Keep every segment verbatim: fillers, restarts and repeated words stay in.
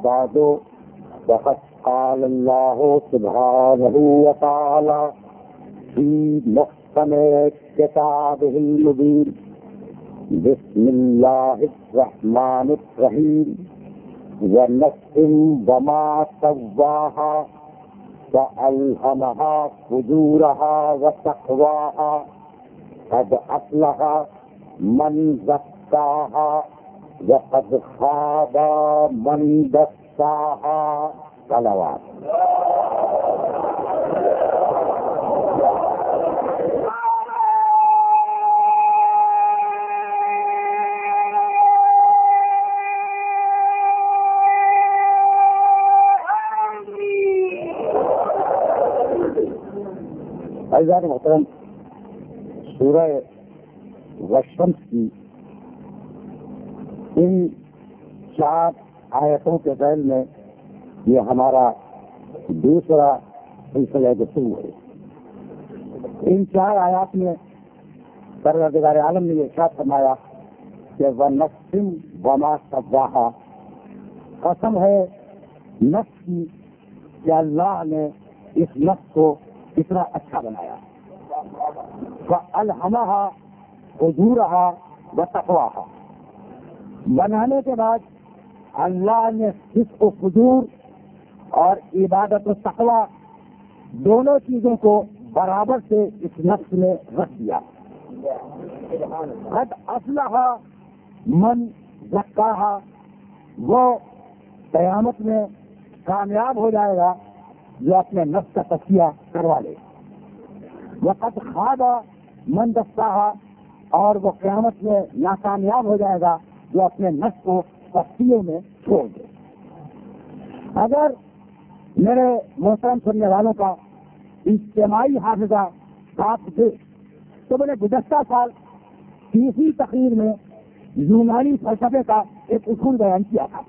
بعد فقد قال الله سبحانه وتعالى في محكم كتابه المبين بسم الله الرحمن الرحيم ونفس وما سواها فألهمها فجورها وتقواها قد أفلح من زكاها وقد خاب من دساها. صلوات. عزیزان محترم، سورہ والشمس کی ان چار آیتوں کے ذیل میں یہ ہمارا دوسرا سلسلہ گفتگو ہے. ان چار آیات میں پروردگار عالم نے یہ ارشاد فرمایا کہ وَنَفْسٍ وَمَا سَوَّاهَا، قسم ہے نفس کی کہ اللہ نے اس نفس کو کتنا اچھا بنایا. فَأَلْهَمَهَا فُجُورَهَا وَتَقْوَاهَا، بنانے کے بعد اللہ نے اس کو فجور اور عبادت و تقوی دونوں چیزوں کو برابر سے اس نفس میں رکھ دیا. قد افلح من زکاہا، وہ قیامت میں کامیاب ہو جائے گا جو اپنے نفس کا تزکیہ کروا لے. وقد خاب من دساہا، اور وہ قیامت میں ناکامیاب ہو جائے گا جو اپنے نفس کو پستیوں میں چھوڑ دے. اگر میرے محترم سننے والوں کا اجتماعی حافظہ ساتھ دے تو میں نے گزشتہ سال تیسری تقریر میں یونانی فلسفے کا ایک اصول بیان کیا تھا.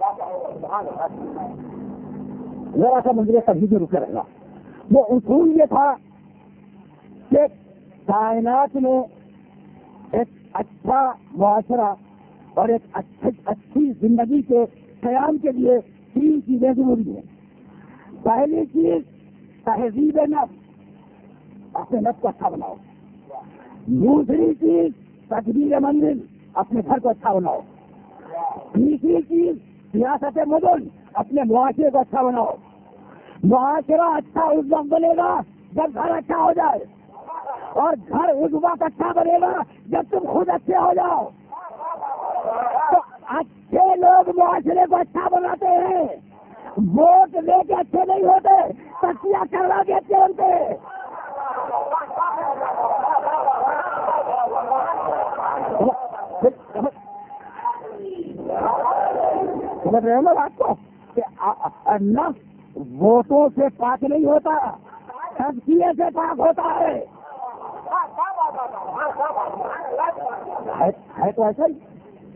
ذرا سا منظر تبدیل میں رکے رہنا. وہ اصول یہ تھا کہ کائنات میں ایک اچھا معاشرہ اور ایک اچھی اچھی زندگی کے قیام کے لیے تین چیزیں ضروری ہیں. پہلی چیز تہذیب نفس، اپنے نفس کو اچھا بناؤ. دوسری چیز تدبیر منزل، اپنے گھر کو اچھا بناؤ. تیسری چیز سیاست مدن، اپنے معاشرے کو اچھا بناؤ. معاشرہ اچھا اس وقت بنے گا جب گھر اچھا ہو جائے، اور گھر اس وقت اچھا بنے گا جب تم خود اچھے ہو جاؤ. تو اچھے لوگ معاشرے کو اچھا بناتے ہیں، ووٹ لے کے اچھے نہیں ہوتے، تقسیہ کروا کے اچھے ہوتے. سمجھ رہے ہو نا بات کو کہ نفس ووٹوں سے پاک نہیں ہوتا، تزکیے سے پاک ہوتا ہے. ہے تو ایسا ہی.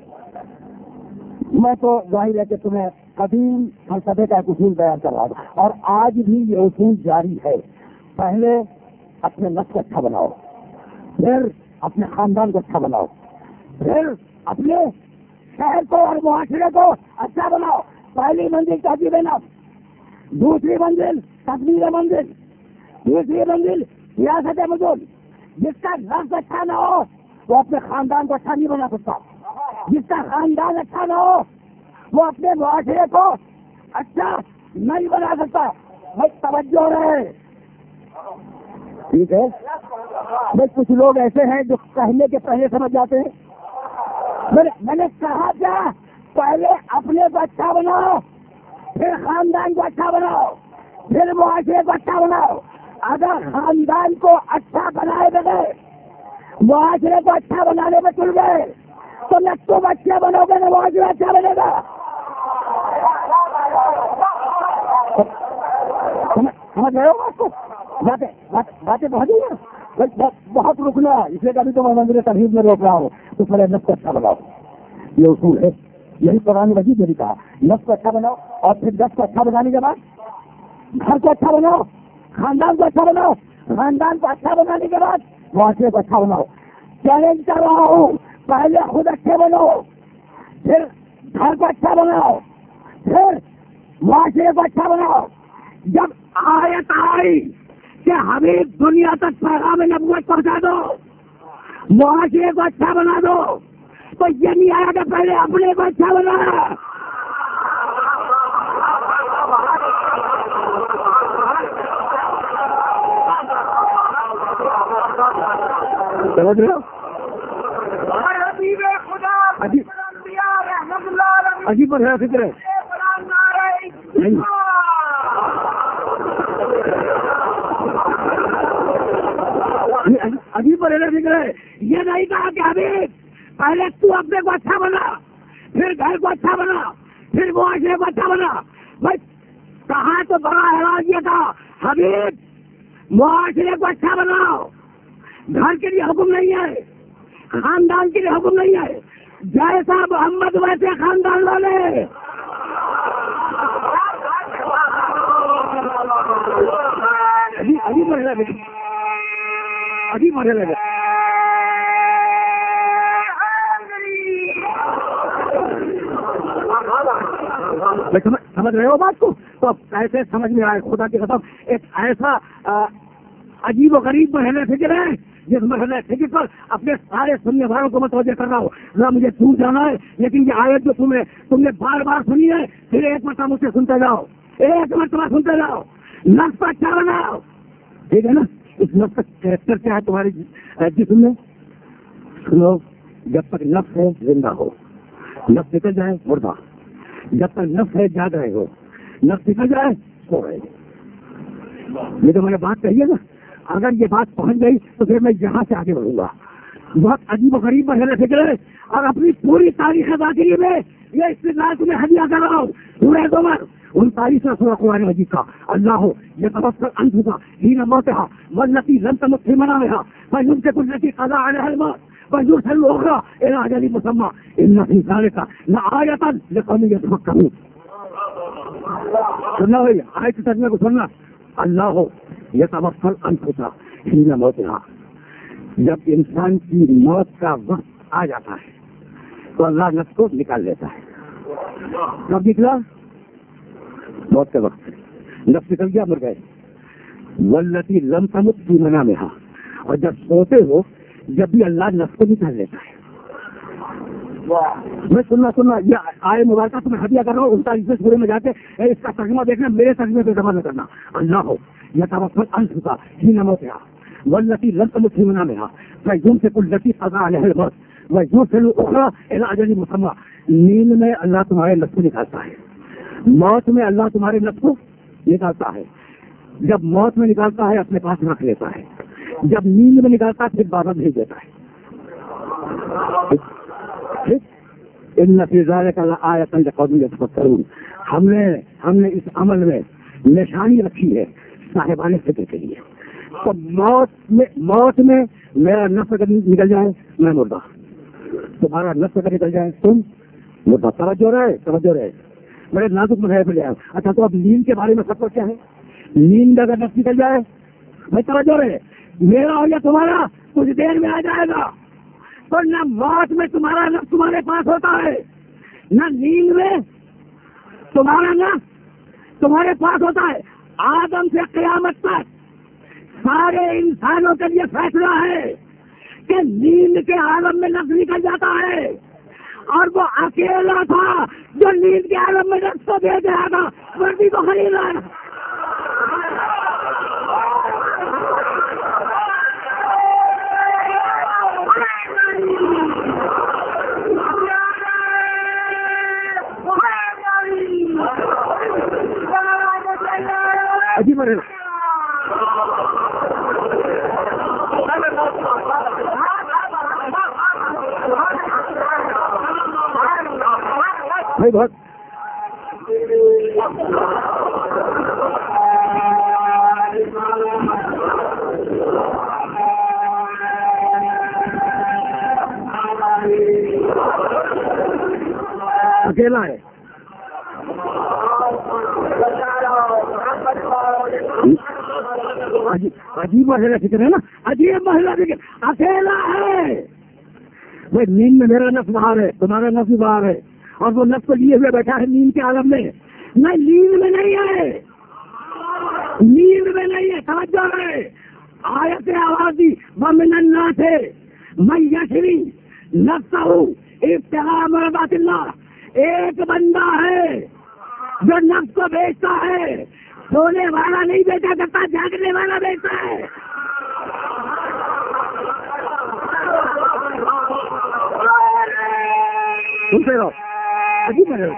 میں تو ظاہر ہے کہ تمہیں قدیم فلسفے کا ایک اصول بیان کر رہا ہوں، اور آج بھی یہ اصول جاری ہے. پہلے اپنے نفس کو اچھا بناؤ، پھر اپنے خاندان کو اچھا بناؤ، پھر اپنے شہر کو اور معاشرے کو اچھا بناؤ. پہلی منزل تہذیب نفس، دوسری منزل تدبیر منزل، تیسری منزل سیاست مدن. جس کا نفس اچھا نہ ہو وہ اپنے خاندان کو اچھا نہیں بنا سکتا. جس کا خاندان اچھا نہ ہو وہ اپنے معاشرے کو اچھا نہیں بنا سکتا. بس توجہ رہے. ٹھیک ہے. بس کچھ لوگ ایسے ہیں جو کہنے کے پہلے سمجھ جاتے ہیں. میں نے کہا کیا؟ پہلے اپنے کو اچھا بناؤ، پھر خاندان کو اچھا بناؤ، پھر معاشرے کو اچھا بناؤ. اگر خاندان کو اچھا بنائے بغیر معاشرے کو اچھا بنانے میں چل گئے تو نہ تم اچھے بنو گے نہ معاشرہ اچھا بنے گا. سمجھ رہے ہو آپ کو باتیں باتیں بہت ہی بہت رکنا ہے. اس لیے کبھی تو میں منظر تحریر میں روک رہا ہوں. تو پہلے نفس کو اچھا بناؤ، یہ اصول ہے. یہی قرآن مجید نے بھی کہا نفس کو اچھا بناؤ، اور پھر نفس کو اچھا بنانے کے بعد گھر کو اچھا بناؤ، خاندان کو اچھا بناؤ، خاندان کو اچھا بنانے کے بعد معاشرے کو اچھا بناؤ. چیلنج کر رہا ہوں، پہلے خود اچھے بنو، پھر گھر کو اچھا بناؤ، پھر معاشرے کو اچھا بناؤ. جب آیت آئی کہ ہمیں دنیا تک پیغام نبوت پہنچا دو, معاشرے کو اچھا بنا دو, تو یہ نہیں آیا کہ پہلے اپنے کو اچھا بنا. سمجھ رہے ہو؟ عجیب پر ہے فکر ہے. عجیب پر ہے فکر ہے. یہ نہیں کہا کہ ابھی پہلے تو اپنے کو اچھا بنا, پھر گھر کو اچھا بنا, پھر معاشرے کو اچھا بنا. بھائی کہاں تو بڑا حیران یہ تھا حبیب معاشرے کو اچھا بناؤ, گھر کے لیے حکم نہیں ہے, خاندان کے لیے حکم نہیں ہے, جیسا محمد ویسے خاندان والے. ابھی مرحلہ بیٹی ابھی مرحلہ بیٹی سمجھ رہے ہو بات کو؟ تو اب کیسے سمجھ میں آئے خدا کی قسم. ایک ایسا عجیب و غریب مرحلہ فکر ہے جس مرحلہ فکر پر اپنے سارے سننے والوں کو متوجہ کر رہا ہوں. نہ مجھے دور جانا ہے, لیکن یہ آیت جو تمہیں تم نے بار بار سنی ہے, پھر ایک مرتبہ مجھ سے سنتے جاؤ, ایک مرتبہ سنتے جاؤ. نفس کا اچھا بناؤ, ٹھیک ہے نا. اس نفس کا کریکٹر کیا ہے تمہاری جسم میں؟ سنو, جب تک نفس ہے زندہ ہو, نفس نکل جائے مردہ. جب تک نفس ہے جاگ رہے ہو, نفس نکل جائے سو رہے. یہ تو میں نے بات کہی ہے نا. اگر یہ بات پہنچ گئی تو پھر میں یہاں سے آگے بڑھوں گا. بہت عجیب و غریب مرحلہ فکر ہے, اور اپنی پوری تاریخ ذاکری میں یہ استدلال تمہیں ہدیہ کر رہا ہوں. سورہ زمر انتالیس سورہ قرآن مجید کا. اللہ ہو یہ تبصر انفسا حین موتہا والتی لم تمت فی منامہا فیمسک التی قضا علیہا الموت ویرسل الاخری الی اجل مسمى ان فی ذلک لآیۃ لقوم یتفکرون. سننا بھائی آیت ترجمے کو سننا. اللہ ہو یہ تبصر انفسا حین موتہا, جب انسان کی موت کا وقت آ جاتا ہے تو اللہ نفس کو نکال لیتا ہے. کب نکلا؟ موت کے وقت نفس نکل گیا, مر گئے. والتی لم تمت فی منامہا, اور جب سوتے ہو جب بھی اللہ نفس کو نکال لیتا ہے. میں سننا سننا یہ آئے مبارکہ تمہیں ہدیہ کر رہا ہوں. انتالیسویں سورے میں جا کے اس کا ترجمہ دیکھنا, میرے ترجمے پہ جمع نہ کرنا. اللہ ہو یتوفی الانفس حین موتہا والتی لم تمت فی منامہا فیمسک التی قضا علیہا الموت ویرسل الاخری الی اجل مسمى. نیند میں اللہ تمہارے نفس کو نکالتا ہے, موت میں اللہ تمہارے نفس کو نکالتا ہے. جب موت میں نکالتا ہے اپنے پاس رکھ لیتا ہے, جب نیند میں نکالتا ہے پھر بابا بھیج دیتا ہے. ان فی ذلک لآیۃ لقوم یتفکرون. ہم نے ہم نے اس عمل میں نشانی رکھی ہے صاحبان فکر کے لیے. تو موت میں موت میں میرا نفس اگر نکل جائے میں مردہ, تمہارا نفس اگر نکل جائے تم مردہ. توجہ رہے توجہ رہے میرے نازک میں پہ جائے. اچھا تو اب نیند کے بارے میں سب کو کیا ہے؟ نیند اگر نفس نکل جائے میں توجہ رہے, میرا اور یا تمہارا کچھ دیر میں آ جائے گا. تو نہ موت میں تمہارا نفس تمہارے پاس ہوتا ہے, نہ نیند میں تمہارا نفس تمہارے پاس ہوتا ہے. آدم سے قیامت تک سارے انسانوں کے لیے فیصلہ ہے کہ نیند کے عالم میں نفس نکل جاتا ہے, اور وہ اکیلا تھا جو نیند کے عالم میں نفس کو دے دیا تھا, وردی کو خرید رہا. عجیب ہے بھائی بہت اکیلا ہے. عجیب محلہ فکر ہے نا, عجیب محلہ فکر. اکیلا ہے بھائی. نیند میں میرا نفس باہر ہے, تمہارا نفس باہر ہے, اور وہ نفس کو لیے ہوئے بیٹھا ہے نیند کے عالم میں. میں نیند میں نہیں ہے، نیند میں نہیں ہے، توجہ ہے۔ آیت آوازی ومن الناس من یشری نفسہ ابتغاء مرضات اللہ، ایک بندہ ہے جو نفس کو بیچتا ہے، سونے والا نہیں بیچا کرتا، جاگنے والا بیچتا ہے۔ سنتے رہو، عجیب ہے۔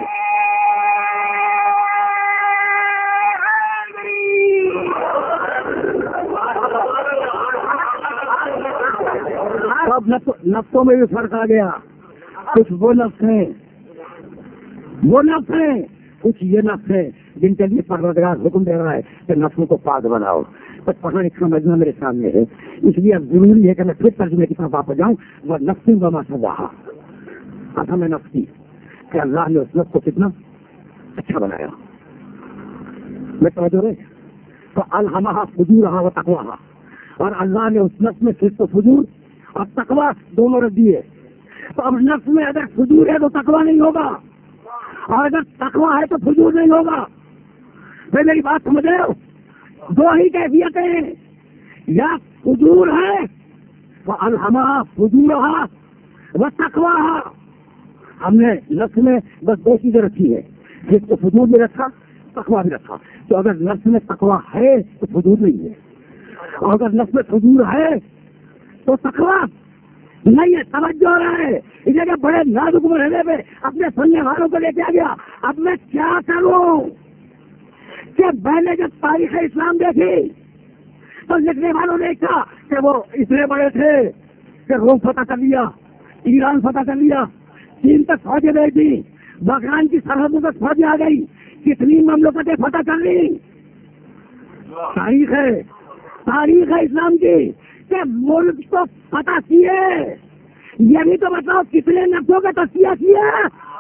اب نفسوں میں بھی فرق آ گیا، کچھ وہ نفس ہیں وہ نفس ہیں کچھ یہ نفس ہیں جن کے لیے پروردگار حکم دے رہا ہے کہ نفسوں کو پاک بناؤ۔ بس پڑھنا لکھنا مجمع میرے سامنے ہے، اس لیے اب ضروری ہے کہ میں پھر ترجمے کی طرف واپس جاؤں۔ وہ نفسی وما سواہا، اصل میں نفسی کہ اللہ نے اس نفس کو کتنا اچھا بنایا۔ میں توجہ رہے تو الہمہا فجورہا و تقواہا، اور اللہ نے اس نفس میں صرف فجور اور تقویٰ دونوں رکھ دیے۔ تو اب نفس میں اگر فجور ہے تو تقویٰ نہیں ہوگا، اور اگر تقویٰ ہے تو فجور نہیں ہوگا۔ پھر میری بات سمجھ رہے ہو؟ دو ہی کیفیتیں ہیں، یا فجور ہے وہ الہمہا فجورہا و تقواہا۔ ہم نے نفس میں بس دو چیزیں رکھی ہے، جس کو فجور بھی رکھا، تقویٰ بھی رکھا۔ تو اگر نفس میں تقویٰ ہے تو فجور نہیں ہے، اور اگر نفس میں فجور ہے تو تقویٰ نہیں ہے۔ توجہ رہے، اس جگہ بڑے نازک مرحلے پہ اپنے سننے والوں کو لے کے آ گیا۔ اب میں کیا کروں کہ میں نے جب تاریخ اسلام دیکھی تو لکھنے والوں نے کہا کہ وہ اتنے بڑے تھے کہ روم فتح کر لیا، ایران فتح کر لیا، چین تک فوجیں بھیج دی، بغران کی سرحدوں تک فوجیں آ گئی، کتنی مملکتیں فتح کر لی۔ تاریخ ہے، تاریخ ہے اسلام کی کہ ملک تو فتح کیے، یہ بھی تو بتاؤ کتنے نفسوں کا تذکیہ کیا۔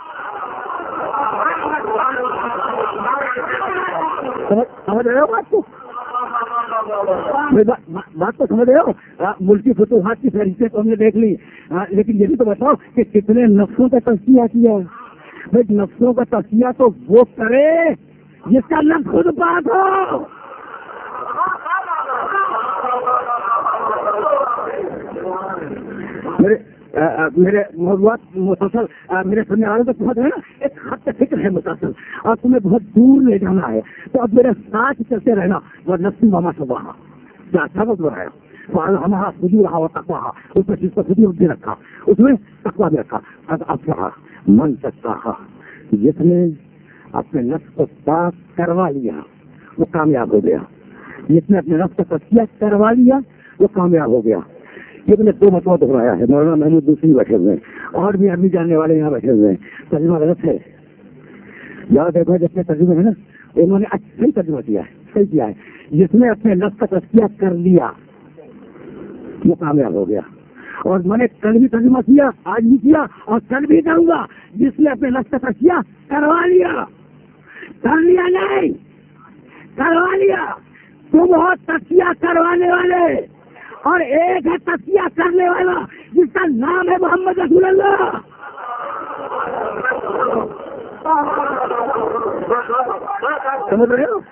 سمجھ رہے ہو بات کو؟ بات تو سمجھ رہے ہو؟ ملکی فتوحات کی فہرستیں تو ہم نے دیکھ لی، لیکن یہ بھی تو بتاؤ کہ کتنے نفسوں کا تذکیہ کیا۔ بھائی نفسوں کا تذکیہ تو وہ کرے جس کا نفس خود پاک ہو۔ میرے میرے موضوعات مسلسل میرے سننے والوں کو پہنچ ہے نا، ایک خط فکر ہے مسلسل، اور تمہیں بہت دور لے جانا ہے، تو اب میرے ساتھ چلتے رہنا۔ وہ نفسی وما سواہا کیا سبق بنایا، ہمارا فجورہا و تقواہا، اس میں چیز کو فجور بھی رکھا، اس میں تقویٰ بھی رکھا۔ اب افلاح من زکاہا، جس نے اپنے نفس کو پاک کروا لیا وہ کامیاب ہو گیا، جس نے اپنے نفس کو تزکیہ کروا لیا وہ کامیاب ہو گیا۔ یہ تو نے دو مرتبہ دہرایا ہے، مولانا محمود دوسری بیٹھے ہوئے ہیں اور بھی عربی جاننے والے یہاں بیٹھے ہوئے ہیں، ترجمہ غلط ہے۔ یاد دیکھو جس نے ترجمہ ہے نا انہوں نے اچھا ترجمہ کیا ہے، صحیح کیا ہے، جس نے اپنے نفس کا تزکیہ کر لیا وہ کامیاب ہو گیا۔ اور میں نے کل بھی ترجمہ کیا، آج بھی کیا اور کل بھی کروں گا، جس نے اپنے نفس کا تزکیہ کروا لیا، کر لیا نہیں کروا لیا۔ تم ہو تزکیہ کروانے والے، اور ایک ہے تزکیہ کرنے والا جس کا نام ہے محمد رسول اللہ۔ سمجھ رہے ہو؟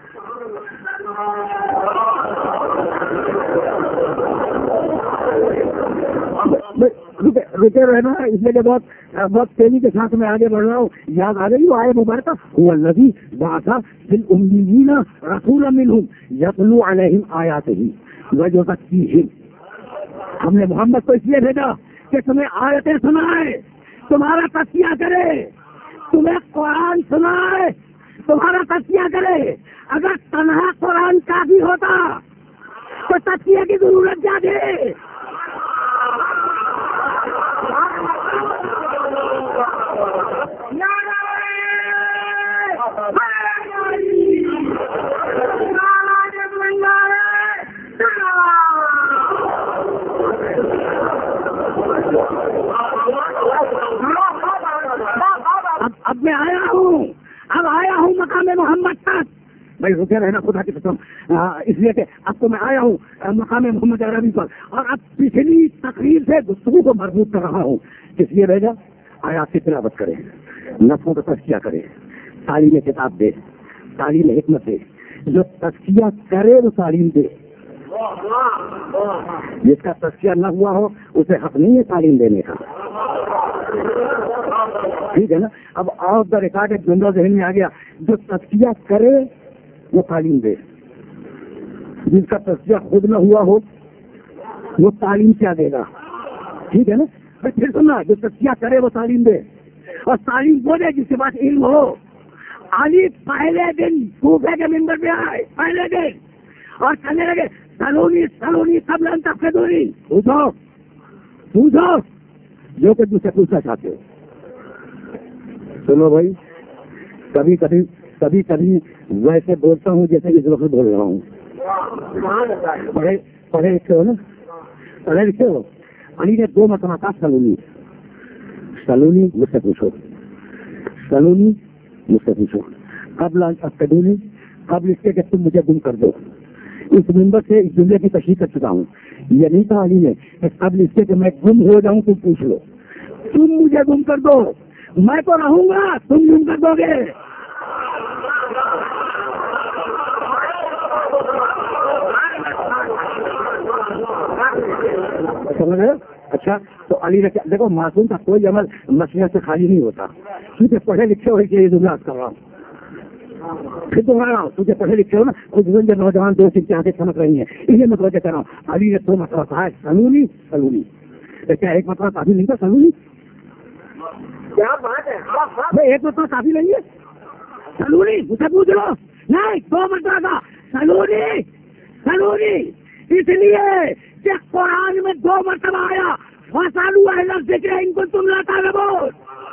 رکے رہنا، اس لیے بہت بہت تیزی کے ساتھ میں آگے بڑھ رہا ہوں۔ یاد آ گئی وہ آئے مبارکہ هو الذی بعث فی الامیین رسولا منہم یتلو علیہم آیاتہ ویزکیہم۔ ہم نے محمد کو اس لیے بھیجا کہ تمہیں آیتیں سنائے، تمہارا تزکیہ کرے، تمہیں قرآن سنائے، تمہارا تزکیہ کرے۔ اگر تنہا قرآن کافی ہوتا تو تزکیہ کی ضرورت کیا تھی؟ اب میں آیا ہوں اب آیا ہوں مقام محمد تک۔ بھائی رکے رہنا خدا کی قسم، اس لیے کہ اب تو میں آیا ہوں مقام محمد عربی پر، اور اب پچھلی تقریر سے گفتگو کو مربوط کر رہا ہوں۔ اس لیے بھیجا آیات کی تلاوت کرے، نفسوں کا تزکیہ کرے، تعلیم کتاب دے، تعلیم حکمت دے، جو تزکیہ کرے وہ تعلیم دے، جس کا تزکیہ نہ ہوا ہو اسے حق نہیں ہے تعلیم دینے کا، ٹھیک ہے نا. اب آف دا ریکارڈ ایک جملہ ذہن میں آ گیا، جو تزکیہ کرے وہ تعلیم دے، جس کا تزکیہ خود نہ ہوا ہو وہ تعلیم کیا دے گا، ٹھیک ہے نا. پھر سننا، جو تزکیہ کرے وہ تعلیم دے، اور تعلیم وہ دے جس کے پاس علم ہو. علی پہلے دن کوفے کے ممبر پہ آئے پہلے دن اور کہنے لگے سلونی سلونی سب لن تب سے دوری، پوچھو پوچھو جو کہ تم سے پوچھنا چاہتے ہو. سنو بھائی، کبھی کبھی کبھی کبھی ویسے بولتا ہوں جیسے اس وقت بول رہا ہوں. پڑھے پڑھے لکھے ہو نا، پڑھے لکھے ہو. علی نے دو مرتبہ کہا سلونی سلونی مجھ سے پوچھو، سلونی مجھ سے پوچھو، قبل افقدونی، قبل اس کے کہ تم مجھے گم کر دو. اس ممبر سے اس جملے کی تشریح کر چکا ہوں. یہ نہیں کہا علی نے کہ قبل اس کے کہ میں گم ہو جاؤں تم پوچھ لو. تم مجھے گم کر دو، میں تو رہوں گا، تم گم کر دو گے. سمجھ رہے؟ اچھا، تو علی نے دیکھو معصوم کا کوئی عمل مسئلے سے خالی نہیں ہوتا. کیونکہ پڑھے لکھے ہوئے کہ یہ جملہ کر رہا ہوں، پھر دوہرا ہوں، تجھے پڑھے لکھے ہو نا، کچھ نوجوان دو تین چاہتے سمجھ رہی ہیں، انہیں متوجہ کر رہا ہوں. علی نے دو مسئلہ کہا ہے سلونی سلونی. کیا ایک مطلب کافی نہیں تھا سلونی؟ کیا بات ہے، ایک مطلب کافی نہیں ہے سلونی؟ مجھے پوچھ لو. نہیں، دو مطلب تھا سلونی سلونی، اس لیے کہ قرآن میں دو مرتبہ آیا فسالو اہل الذکر ان کنتم لا تعلمون.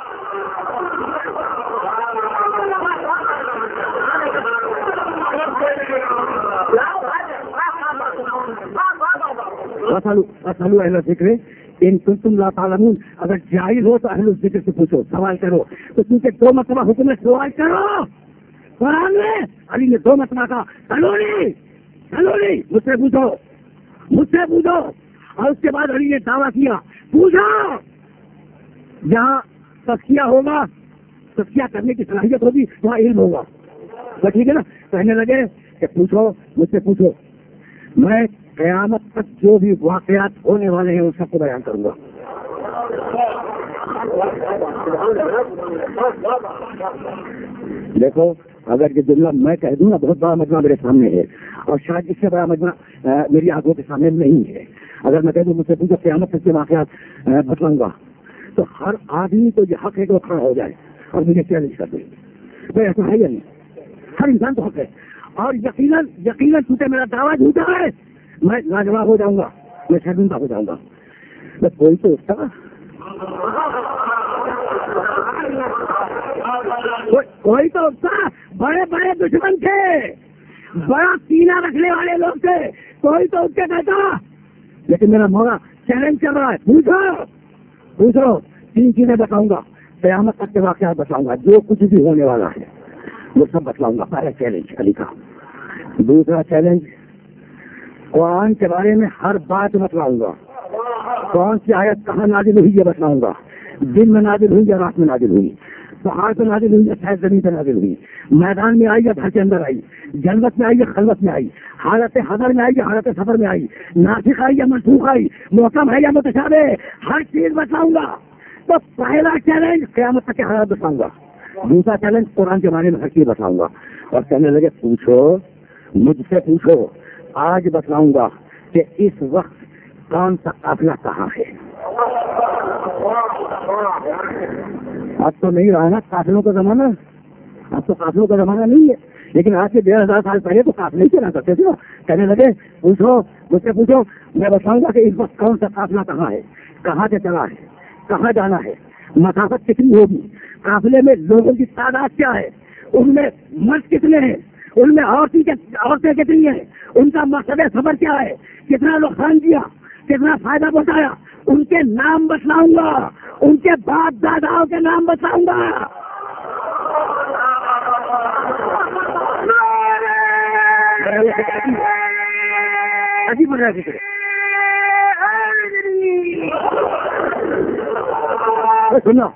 فسالو اہل الذکر ان کنتم لا تعلمون. اگر جائز ہو تو اہل الذکر سے پوچھو، سوال کرو. تو کیونکہ دو مرتبہ حکم ہے سوال کرو قرآن میں. علی نے دو مرتبہ کہا سلونی سلونی، مجھ سے پوچھو مجھ سے پوچھو. اور اس کے بعد علی نے دعویٰ کیا پوچھو. جہاں تزکیہ ہوگا، تزکیہ کرنے کی صلاحیت ہوگی، وہاں علم ہوگا. تو ٹھیک ہے نا. کہنے لگے کہ پوچھو مجھ سے پوچھو، میں قیامت تک جو بھی واقعات ہونے والے ہیں ان سب کو بیان کروں گا. دیکھو، اگر یہ جملہ میں کہہ دوں نا، بہت بڑا مجمع میرے سامنے ہے، اور شاید اس سے بڑا مجمع میری آنکھوں کے سامنے نہیں ہے. اگر میں کہہ دوں مجھ سے پوچھو قیامت تک کے واقعات بتلاؤں گا، تو ہر آدمی کو یہ حق ہے کہ وہ کھڑا ہو جائے اور مجھے چیلنج کر دے. بھائی ایسا ہے یا نہیں؟ ہر انسان کو حق ہے. اور یقیناً یقیناً چونکہ میرا دعویٰ جھوٹا ہے، میں لاجواب ہو جاؤں گا، میں شرمندہ ہو جاؤں گا. بس کوئی تو اس طرح کوئی تو بڑے بڑے دشمن تھے، بڑا سینہ رکھنے والے لوگ تھے، کوئی تو اس کے کہتا. لیکن میرا مولا چیلنج کر رہا ہے، پوچھو پوچھو. تین چیزیں بتاؤں گا، قیامت تک کے واقعات بتاؤں گا، جو کچھ بھی ہونے والا ہے وہ سب بتلاؤں گا. پہلا چیلنج علی کا. دوسرا چیلنج، قرآن کے بارے میں ہر بات بتلاؤں گا. کون سی آیت کہاں نازل ہوئی یہ بتلاؤں گا، دن میں نازل ہوئی یا رات میں نازل ہوئی، پہاڑ پہ نازل ہوئی یا شاید زمین پہ نازل ہوئی، میدان میں آئی یا گھر کے اندر آئی، جنت میں آئی یا خلوت میں آئی، حالت حضر میں آئی یا حالت سفر میں آئی، ناسخ آئی یا منسوخ آئی، محکم ہے یا متشابہ، ہر چیز بتلاؤں گا. تو پہلا چیلنج قیامت تک کے حالات بتاؤں گا. دوسرا چیلنج قرآن کے بارے میں ہر چیز بتاؤں گا. اور کہنے لگے پوچھو مجھ سے پوچھو. آج بتلاؤں گا کہ اس وقت کون سا قافلہ کہاں ہے. اب تو نہیں رہا نا قافلوں کا زمانہ، اب تو قافلوں کا زمانہ نہیں ہے. لیکن آج سے ڈیڑھ ہزار سال پہلے تو قافلے ہی چلا کرتے تھے. کہنے لگے پوچھو مجھ سے پوچھو، میں بتاؤں گا کہ اس وقت کون سا قافلہ کہاں ہے، کہاں سے چلا ہے، کہاں جانا ہے، مسافت کتنی ہوگی، قافلے میں لوگوں کی تعداد کیا ہے، ان میں مرد کتنے ہیں، ان میں عورتیں کتنی ہیں، ان کا مقصد سفر کیا ہے، کتنا نقصان کیا، کتنا فائدہ پہنچایا، ان کے نام بتلاؤں گا، ان کے باپ داداؤں کے نام بتلاؤں گا. عجیب بن رہا ہے سنو.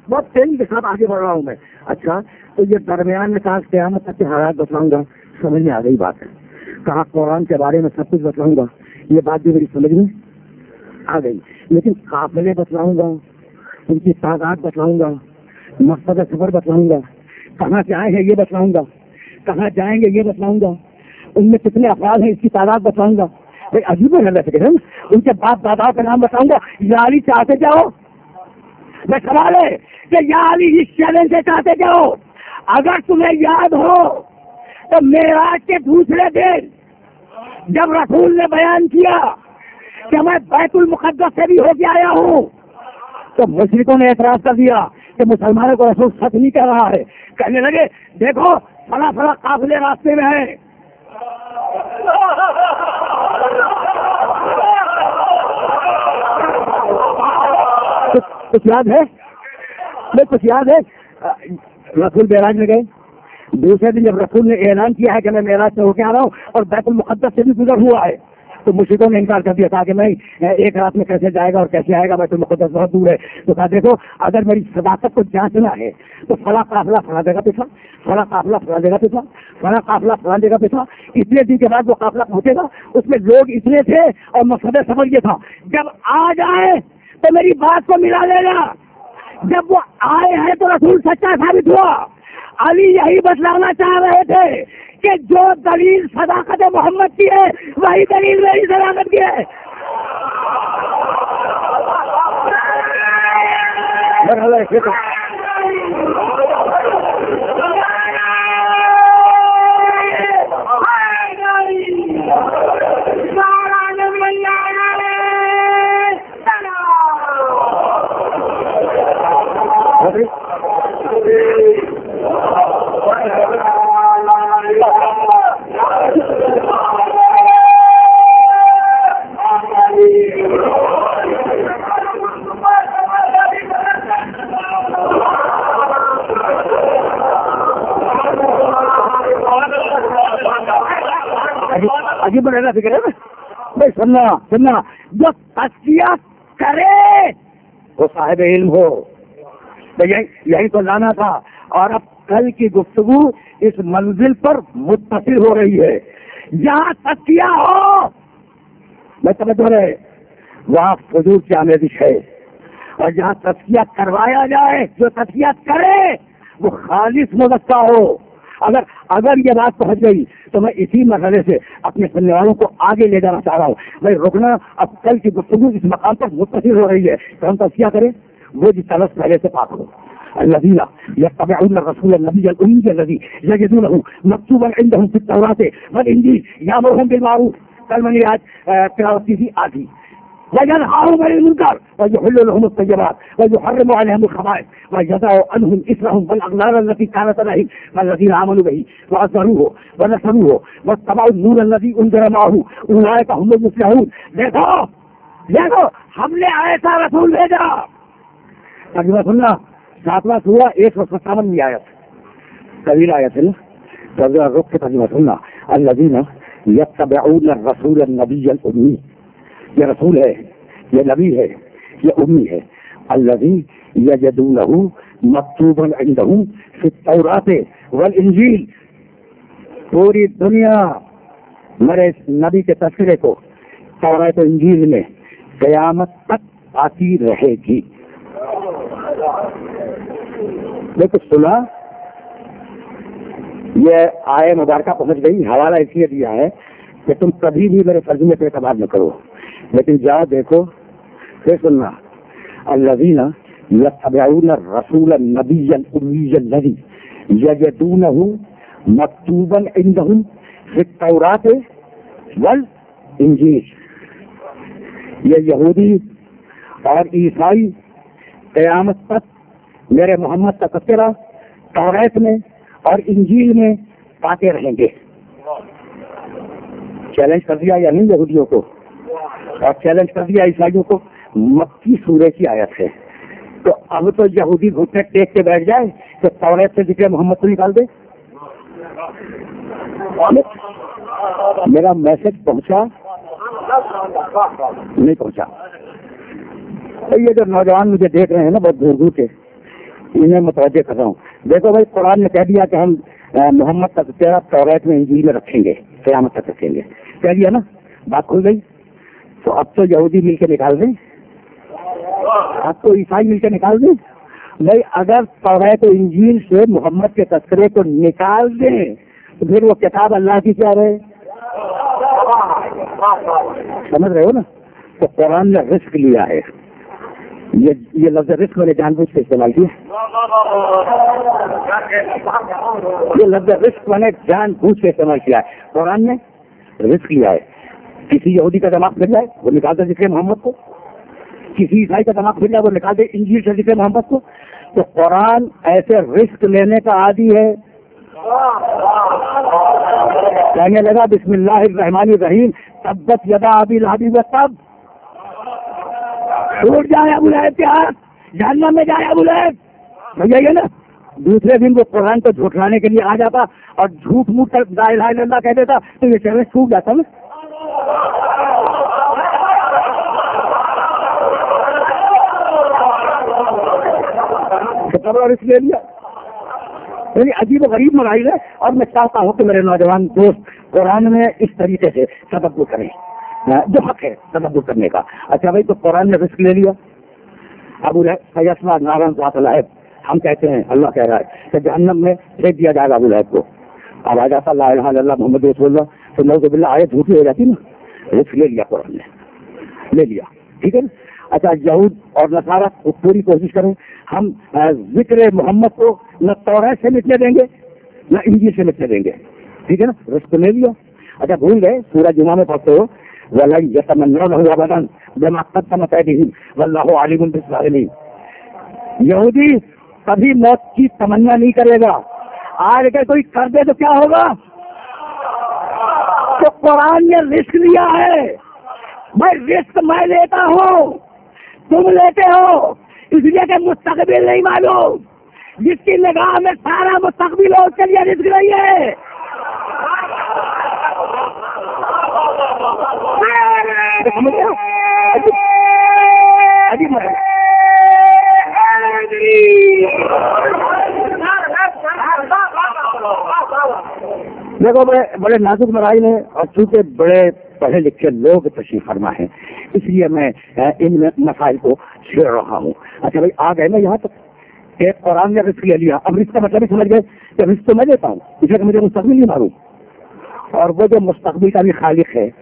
بہت تیزی کے ساتھ آگے بڑھ رہا ہوں میں. اچھا تو یہ درمیان میں کہاں قیامت تک کے حالات بتلاؤں گا, سمجھ میں آ گئی بات ہے. کہاں قرآن کے بارے میں سب کچھ بتلاؤں گا, یہ بات بھی میری سمجھ میں آ گئی. لیکن قافلے بتلاؤں گا, ان کی تعداد بتلاؤں گا, مقصد سفر بتلاؤں گا, کہاں سے آئے ہیں یہ بتلاؤں گا, کہاں جائیں گے یہ بتلاؤں گا, ان میں کتنے افراد ہیں اس کی تعداد بتلاؤں گا. عجیب ہے اللہ سے, ان کے باپ دادا کا نام بتاؤں گا. یا علی چاہتے جاؤ, میں سوال ہے کہ یا علی اس چیلنج سے چاہتے جاؤ. اگر تمہیں یاد ہو تو معراج کے دوسرے دن جب رسول نے بیان کیا کہ میں بیت المقدس سے بھی ہو کے آیا ہوں, تو مشرکوں نے اعتراض کر دیا کہ مسلمانوں کو رسول سچ نہیں کہہ رہا ہے. کہنے لگے دیکھو فلاں فلاں قافلے راستے میں ہیں. کچھ یاد ہے, میں کچھ یاد ہے رسول معراج میں گئے, دوسرے دن جب رسول نے اعلان کیا ہے کہ میں معراج سے ہو کے آ رہا ہوں اور بیت المقدس سے بھی گزر ہوا ہے, تو مشرکوں نے انکار کر دیا تھا کہ نہیں ایک رات میں کیسے جائے گا اور کیسے آئے گا, بیت المقدس بہت دور ہے. تو کہا دیکھو اگر میری صداقت کو جانچنا ہے تو فلاں قافلہ فلاں جگہ پہ تھا, فلاں قافلہ فلاں جگہ پہ تھا, فلاں قافلہ فلاں جگہ پہ تھا, اتنے دن کے بعد وہ قافلہ پہنچے گا, اس میں لوگ اتنے تھے اور مقصد سفر یہ تھا. جب آ جائے تو میری بات کو ملا لے گا. جب وہ آئے ہیں تو رسول سچا ثابت ہوا. علی یہی بتلانا چاہ رہے تھے کہ جو دلیل صداقت محمد کی ہے وہی دلیل میری صداقت کی ہے. عجیب رہنا فکر ہے بھائی, سننا سننا جو تزکیہ کرے وہ صاحب علم ہو. یہی یہی تو لانا تھا. اور اب کل کی گفتگو اس منزل پر متصل ہو رہی ہے. جہاں تزکیہ ہو میں سمجھ رہے وہاں فضول کی آمیزش ہے, اور جہاں تزکیہ کروایا جائے جو تزکیہ کرے وہ خالص مزکہ ہو. اگر اگر یہ بات پہنچ گئی تو میں اسی مرحلے سے اپنے سننے والوں کو آگے لے جانا چاہ رہا ہوں. میں رکنا, اب کل کی گفتگو اس مقام پر متصل ہو رہی ہے تو ہم تزکیہ کریں وہ جس طرح پہلے سے پاک ہو. الذين يتبعون الرسول النبي الأمي الذي يجدونه مكتوبا عندهم في التوراة والإنجيل يأمرهم بالمعروف. کل میں نے آج تلاوت کی آدھی وينهاهم عن المنكر ويحل لهم الطيبات ويحرم عليهم الخبائث ويضع عنهم إثرهم والأغلال التي كانت عليهم والذين آمنوا به وعزروه ونصروه واتبعوا النور الذي أنزل معه أولئك هم المفلحون. دیکھو دیکھو ہم نے ایسا رسول بھیجا. ترجمہ سننا, ساتواں سورہ ایک سو ستاون میں آیت, طویل آیت ہے نا, ترجمہ رخ کے ترجمہ سننا. الذين يتبعون الرسول النبي الأمي, یہ رسول ہے, یہ نبی ہے, یہ امی ہے. الذي يجدونه مكتوبا عندهم في التوراة والإنجيل. پوری دنیا میرے نبی کے تذکرے کو تورات و انجیل میں قیامت تک آتی رہے گی. دیکھو سنا, یہ آئے مبارکہ پہنچ گئی, حوالہ اس لیے دیا ہے کہ تم کبھی بھی میرے ترجمے پہ اعتبار نہ کرو, لیکن جاؤ دیکھو پھر سننا. الذین یتبعون الرسول النبی الأمی الذی یجدونه مکتوبا عندهم فی التوراۃ والانجیل. یہ یہودی اور عیسائی قیامت تک میرے محمد کا تذکرہ توریت میں اور انجیل میں پاتے رہیں گے. چیلنج کر دیا یا نہیں یہودیوں کو, اور چیلنج کر دیا عیسائیوں کو. مکی سورہ کی آیت ہے, تو اب تو یہودی گھٹنے ٹیک کے بیٹھ جائے کہ توریت سے ذکر محمد کو نکال دے. میرا میسج پہنچا نہیں پہنچا؟ یہ جو نوجوان مجھے دیکھ رہے ہیں نا بہت دور دور کے, انہیں متوجہ کر رہا ہوں. دیکھو بھائی قرآن نے کہہ دیا کہ ہم محمد کا تذکرہ توریت میں انجیل میں رکھیں گے, قیامت تک رکھیں گے, کہہ دیا نا, بات کھل گئی. تو اب تو یہودی مل کے نکال دیں, اب تو عیسائی مل کے نکال دیں. بھائی اگر توریت و انجیل سے محمد کے تذکرے کو نکال دیں تو پھر وہ کتاب اللہ کی کیا رہے؟ سمجھ رہے ہو نا. تو قرآن نے رزق لیا ہے, یہ یہ لفظ رزق میں نے جان بوجھ سے استعمال کیا, یہ لفظ رزق میں نے جان بوجھ سے استعمال کیا ہے. قرآن نے رزق لیا ہے. کسی یہودی کا دماغ پھر جائے وہ نکال دے ذکر محمد کو, کسی عیسائی کا دماغ پھر جائے وہ نکال دے انجیل سے ذکر محمد کو. تو قرآن ایسے رزق لینے کا عادی ہے. کہنے لگا بسم اللہ الرحمن الرحیم, تبت یدا ابی لہب وتب, ٹوٹ جائے ابو لہب کے ہاتھ, جہنم میں جائے ابو لہب. بھیا یہ نا دوسرے دن وہ قرآن کو جھٹلانے کے لیے آ جاتا اور جھوٹ موٹ کر لا الہ الا اللہ کہہ دیتا تو یہ چہرے ٹوٹ جاتا نا. اس لے لیا, یعنی عجیب و غریب مراحل ہے. اور میں چاہتا ہوں کہ میرے نوجوان دوست قرآن میں اس طریقے سے تدبر کریں جو حق ہے تدبر کرنے کا. اچھا بھائی, تو قرآن نے رزق لے لیا. ابو لہب نارن ذات لہب, ہم کہتے ہیں اللہ کہہ رہا ہے کہ جہنم میں پھینک دیا جائے گا ابو لہب کو. اب آ جاتا لا الہ الا اللہ محمد رسول اللہ تو نعوذ باللہ آیت جھوٹی ہو جاتی نا. رزق لے لیا قرآن نے, لے لیا, ٹھیک ہے نا. اچھا یہود اور نصارہ پوری کوشش کریں ہم ذکر محمد کو نہ توریت سے مٹنے دیں گے نہ انجیل سے مٹنے دیں گے, ٹھیک ہے نا. رزق لے لیا. اچھا بھول گئے سورہ جمعہ میں پڑھتے ہو وَلَن يَتَمَنَّوْنَهُ أَبَدًا بِمَا قَدَّمَتْ أَيْدِيهِمْ وَاللَّهُ عَلِيمٌ بِالظَّالِمِينَ. یہودی کبھی موت کی تمنا نہیں کرے گا. آج اگر کوئی کر دے تو کیا ہوگا؟ تو قرآن نے رزق لیا ہے. میں رزق میں لیتا ہوں, تم لیتے ہو, اس لیے کہ مستقبل نہیں معلوم. جس کی نگاہ میں سارا مستقبل ہو اس کے لیے رزق نہیں ہے. دیکھو بڑے نازک مراحل ہیں اور چونکہ بڑے پڑھے لکھے لوگ تشریف فرما ہیں اس لیے میں ان مسائل کو چھیڑ رہا ہوں. اچھا بھائی آ گئے نا یہاں تک کہ قرآن نے رزق لے لیا. اب رزق کا مطلب ہی سمجھ گئے کہ رزق تو میں دیتا ہوں, اس لیے کہ مجھے مستقبل نہیں معلوم. اور وہ جو مستقبل کا بھی خالق ہے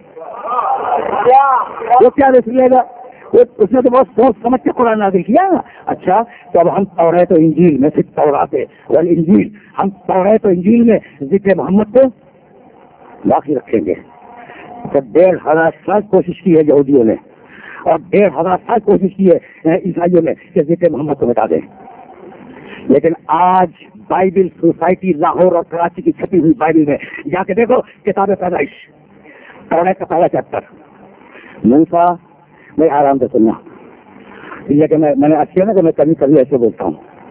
وہ کیا رزق لے گا؟ اس نے تو بہت سوچ سمجھ کے قرآن نازل کیا. اچھا تو اب ہم توریت و انجیل میں صرف تورات والانجیل ہم توریت و انجیل میں ذکر محمد کو باقی رکھیں گے. تو ڈیڑھ ہزار سال کوشش کی ہے یہودیوں نے اور ڈیڑھ ہزار سال کوشش کی ہے عیسائیوں نے کہ ذکر محمد کو مٹا دیں. لیکن آج بائبل سوسائٹی لاہور اور کراچی کی چھپی ہوئی بائبل میں جا کے دیکھو کتاب پیدائش توریت کا پہلا چیپٹر. موسیٰ میں آرام سے سننا, یہ کہ میں میں نے اچھی ہے نا کہ میں کبھی کبھی ایسے بولتا ہوں.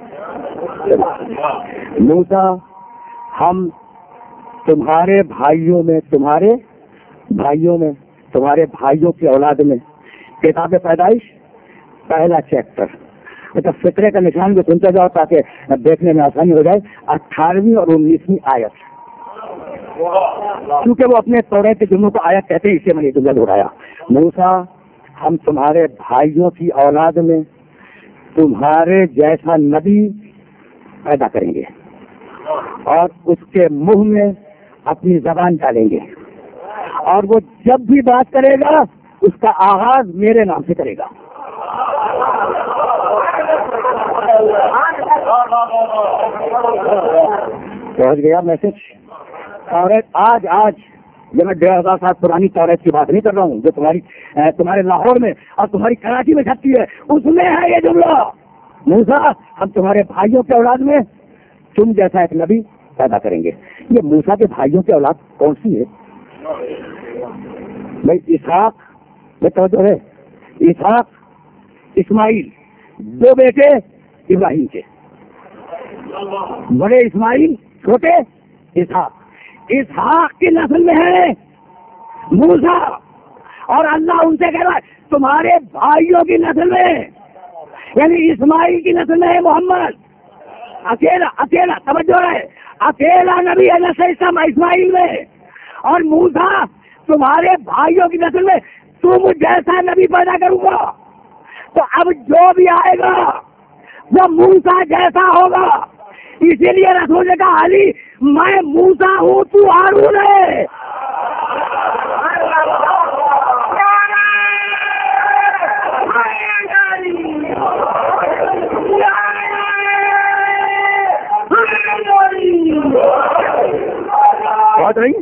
موسیٰ ہم تمہارے بھائیوں میں تمہارے بھائیوں میں تمہارے بھائیوں کی اولاد میں کتاب پیدائش پہلا چیپٹر. اچھا فطرے کا نشان بھی سنتے جاؤ تاکہ دیکھنے میں آسانی ہو جائے. اٹھارہویں اور انیسویں آیت, کیونکہ وہ اپنے توریت کے جملوں کو آیت کہتے ہیں اس سے میں نے جملہ دہرایا. موسیٰ ہم تمہارے بھائیوں کی اولاد میں تمہارے جیسا نبی پیدا کریں گے اور اس کے منہ میں اپنی زبان ڈالیں گے اور وہ جب بھی بات کرے گا اس کا آغاز میرے نام سے کرے گا. پہنچ گیا میسج. توریت آج آج جب میں ڈیڑھ ہزار سال پرانی توریت کی بات نہیں کر رہا ہوں جو تمہاری تمہارے لاہور میں اور تمہاری کراچی میں چھپتی ہے, اس میں ہے یہ جملہ. موسیٰ ہم تمہارے بھائیوں کے اولاد میں تم جیسا ایک نبی پیدا کریں گے. یہ موسیٰ کے بھائیوں کی اولاد کون سی ہے بھائی؟ اسحاق میں توجہ ہے, اسحاق اسماعیل دو بیٹے ابراہیم کے, بڑے اسماعیل چھوٹے اسحاق. اسحاق کی نسل میں ہے موسیٰ اور اللہ ان سے کہہ رہا ہے تمہارے بھائیوں کی نسل میں, یعنی اسماعیل کی نسل میں ہے محمد اکیلا اکیلا توجہ ہے، اکیلا نبی ہے نسل اسماعیل میں، اور موسیٰ تمہارے بھائیوں کی نسل میں تم جیسا نبی پیدا کروں گا، تو اب جو بھی آئے گا وہ موسیٰ جیسا ہوگا. اسی لیے رسول نے کہا علی میں موسیٰ ہوں تو ہارون ہے. بات رہی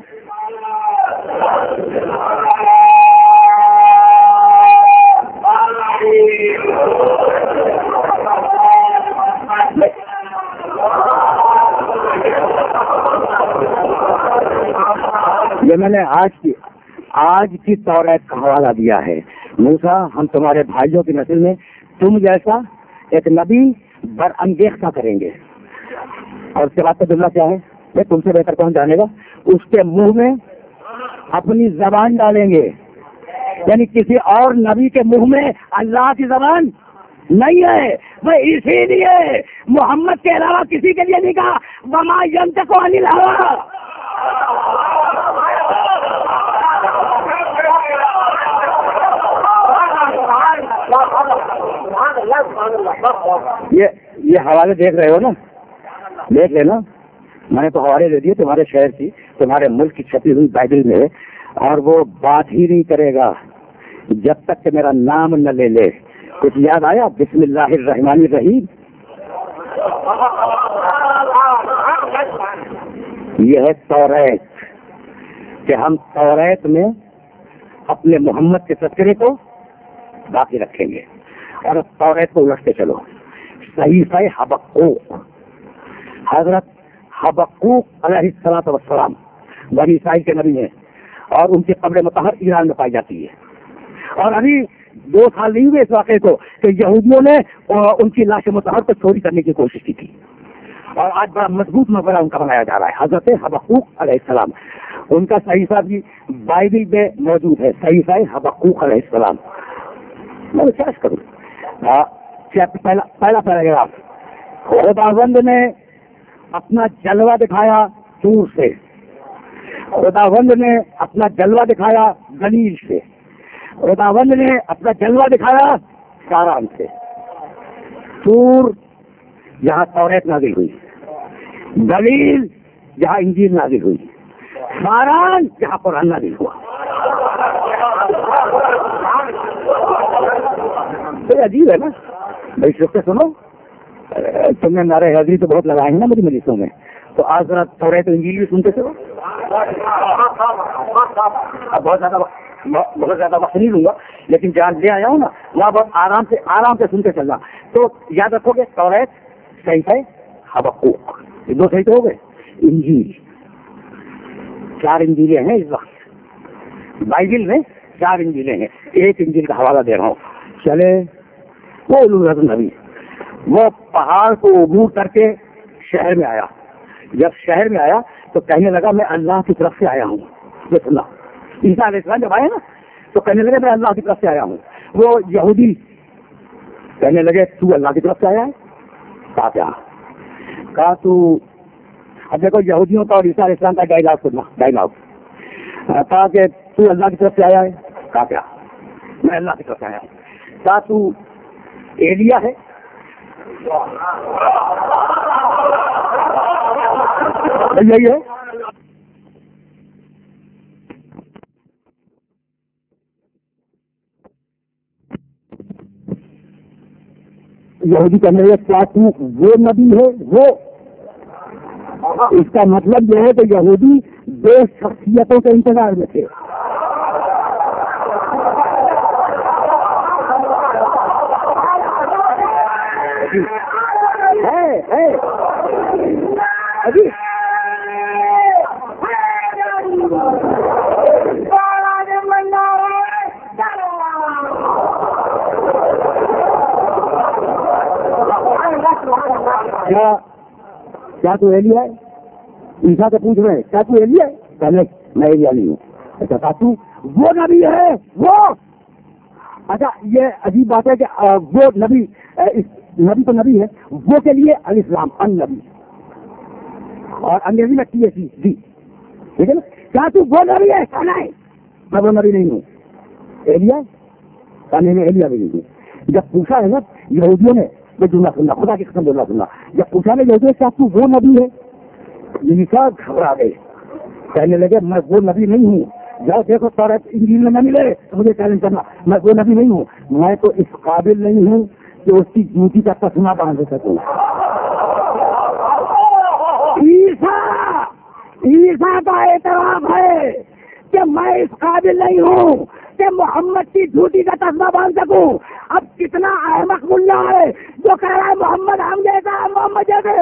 یہ میں نے آج کی آج کی توریت کا حوالہ دیا ہے. موسیٰ ہم تمہارے بھائیوں کی نسل میں تم جیسا ایک نبی برانگیختہ کریں گے. اور اس کے بعد تو کیا ہے یہ تم سے بہتر کون جانے گا. اس کے منہ میں اپنی زبان ڈالیں گے، یعنی کسی اور نبی کے منہ میں اللہ کی زبان نہیں ہے. وہ اسی لیے محمد کے علاوہ کسی کے لیے نہیں کہا وما ینطق عن الہویٰ. یہ یہ حوالے دیکھ رہے ہو نا، دیکھ لینا. میں نے تو حوالے دے دیے تمہارے شہر کی، تمہارے ملک کی چھپی ہوئی بائبل میں، اور وہ بات ہی نہیں کرے گا جب تک کہ میرا نام نہ لے لے. کچھ یاد آیا؟ بسم اللہ الرحمن الرحیم. یہ ہے توریت کہ ہم توریت میں اپنے محمد کے تذکرے کو باقی رکھیں گے. اور توریت کو الٹتے چلو. صحیفہ حبقوق، حضرت حبقوق علیہ الصلوۃ والسلام بنی اسرائیل کے نبی ہیں، اور ان کی قبر مطہر ایران میں پائی جاتی ہے. اور ابھی دو سال نہیں ہوئے اس واقعے کو کہ یہودیوں نے ان کی لاش مطہر کو چوری کرنے کی کوشش کی تھی، اور آج بڑا مضبوط مقبرہ ان کا بنایا جا رہا ہے. حضرت حبقوق علیہ السلام، ان کا صحیفہ بھی بائبل میں موجود ہے، صحیفہ حبقوق علیہ السلام. میں کیا کروں؟ پہلا پہلا پیراگراف، خداوند نے اپنا جلوہ دکھایا دور سے، خداوند نے اپنا جلوہ دکھایا گلیل سے، خداوند نے اپنا جلوہ دکھایا کاران سے. دور جہاں توریت نازل ہوئی، گلیل جہاں انجیل نازل ہوئی، کاران جہاں قرآن نازل ہوا. تو عجیب ہے نا بھائی. شکر سنو، تم نے نعرہ حاضری تو بہت لگائے ہیں نا میری مجلسوں میں، تو آج ذرا توریت انجیل بھی سنتے چلو. اب بہت زیادہ بہت زیادہ وقت نہیں لوں گا، لیکن جہاں لے آیا ہوں نا وہاں بہت آرام سے آرام سے سنتے چلنا. تو یاد رکھو گے توریت، صحیفہ حبقوق، یہ دو صحیح تو ہو گئے. انجیل، چار انجیلیں ہیں اس وقت بائبل میں، چار انجیلیں ہیں. ایک انجیل کا حوالہ دے رہا ہوں. چلے وہ حضرت نبی وہ پہاڑ کو عبور کر کے شہر میں آیا. جب شہر میں آیا تو کہنے لگا میں اللہ کی طرف سے آیا ہوں. سنا عیسیٰ علیہ السلام جب آئے نا تو کہنے لگے میں اللہ کی طرف سے آیا ہوں. وہ یہودی کہنے لگے تو اللہ کی طرف سے آیا ہے؟ کہا کیا؟ کہا تو اب دیکھو یہودیوں کا اور عیسیٰ علیہ السلام کا ڈائلاگ سننا، ڈائلاگ. کہا کہ تو اللہ کی طرف سے آیا ہے؟ کہا کیا؟ میں اللہ کی طرف سے آیا ہوں. کہا تو ایلیا ہے؟ یہی ہے. یہودی کہنے لگے کیا تو وہ نبی ہے؟ وہ اس کا مطلب یہ ہے کہ یہودی دو شخصیتوں کے انتظار میں تھے. ہے ہے ابھی کیا کیا تو ایلیا ہے؟ عیسیٰ سے پوچھ رہے ہیں کیا تو ایلیا ہے؟ پہلے میں ایلیا نہیں ہوں. اچھا کہا تو وہ نبی ہے وہ؟ اچھا یہ عجیب بات ہے کہ وہ نبی نبی تو نبی ہے، وہ کے لیے الاسلام ان نبی، اور انگریزی میں ٹی ایس ڈی، ٹھیک ہے نا؟ کیا تو وہ نبی ہے؟ کہنا ہے میں وہ نبی نہیں ہوں، ایلیا کہنے میں ایلیا بھی نہیں ہوں۔ جب پوچھا ہے نا یہودیوں نے، میں جملہ سننا، خدا کی قسم جملہ سننا، جب پوچھا نا یہودیوں کیا تو وہ نبی ہے، عیسیٰ گھبرا گئے، کہنے لگے میں وہ نبی نہیں ہوں، جاؤ دیکھو تورات انجیل میں نہ ملے تو مجھے چیلنج کرنا، میں وہ نبی نہیں ہوں، میں تو اس قابل نہیں ہوں کہ اس کی جوتی کا تسمہ باندھ سکوں۔ عیسیٰ عیسیٰ کا اعتراف ہے کہ میں اس قابل نہیں ہوں کہ محمد کی جوتی کا تسمہ باندھ سکوں۔ اب کتنا احمق ملا ہے جو کہہ رہا ہے محمد ہم جیسا، ہم محمد جیسے۔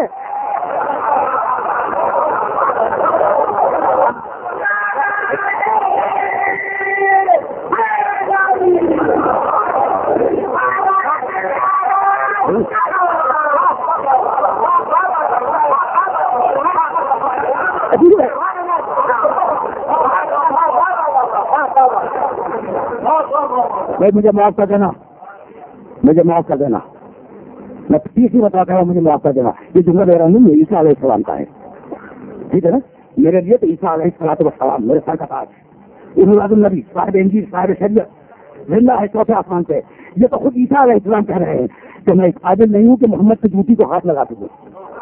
بھائی مجھے معاف کر دینا، مجھے معاف کر دینا، میں تیسری بتاتا ہوں، مجھے معاف کر دینا، یہ جملہ میرا نہیں ہے، عیسیٰ علیہ السلام کا ہے، ٹھیک ہے نا؟ میرے لیے تو عیسیٰ علیہ السلام میرے سر کا تاج، اولاد النبی، صاحب انجیل، صاحب شریعت، زندہ ہے چوتھے آسمان پہ۔ یہ تو خود عیسیٰ علیہ السلام کہہ رہے ہیں کہ میں اس قابل نہیں ہوں کہ محمد کی جوتی کو ہاتھ لگا سکوں۔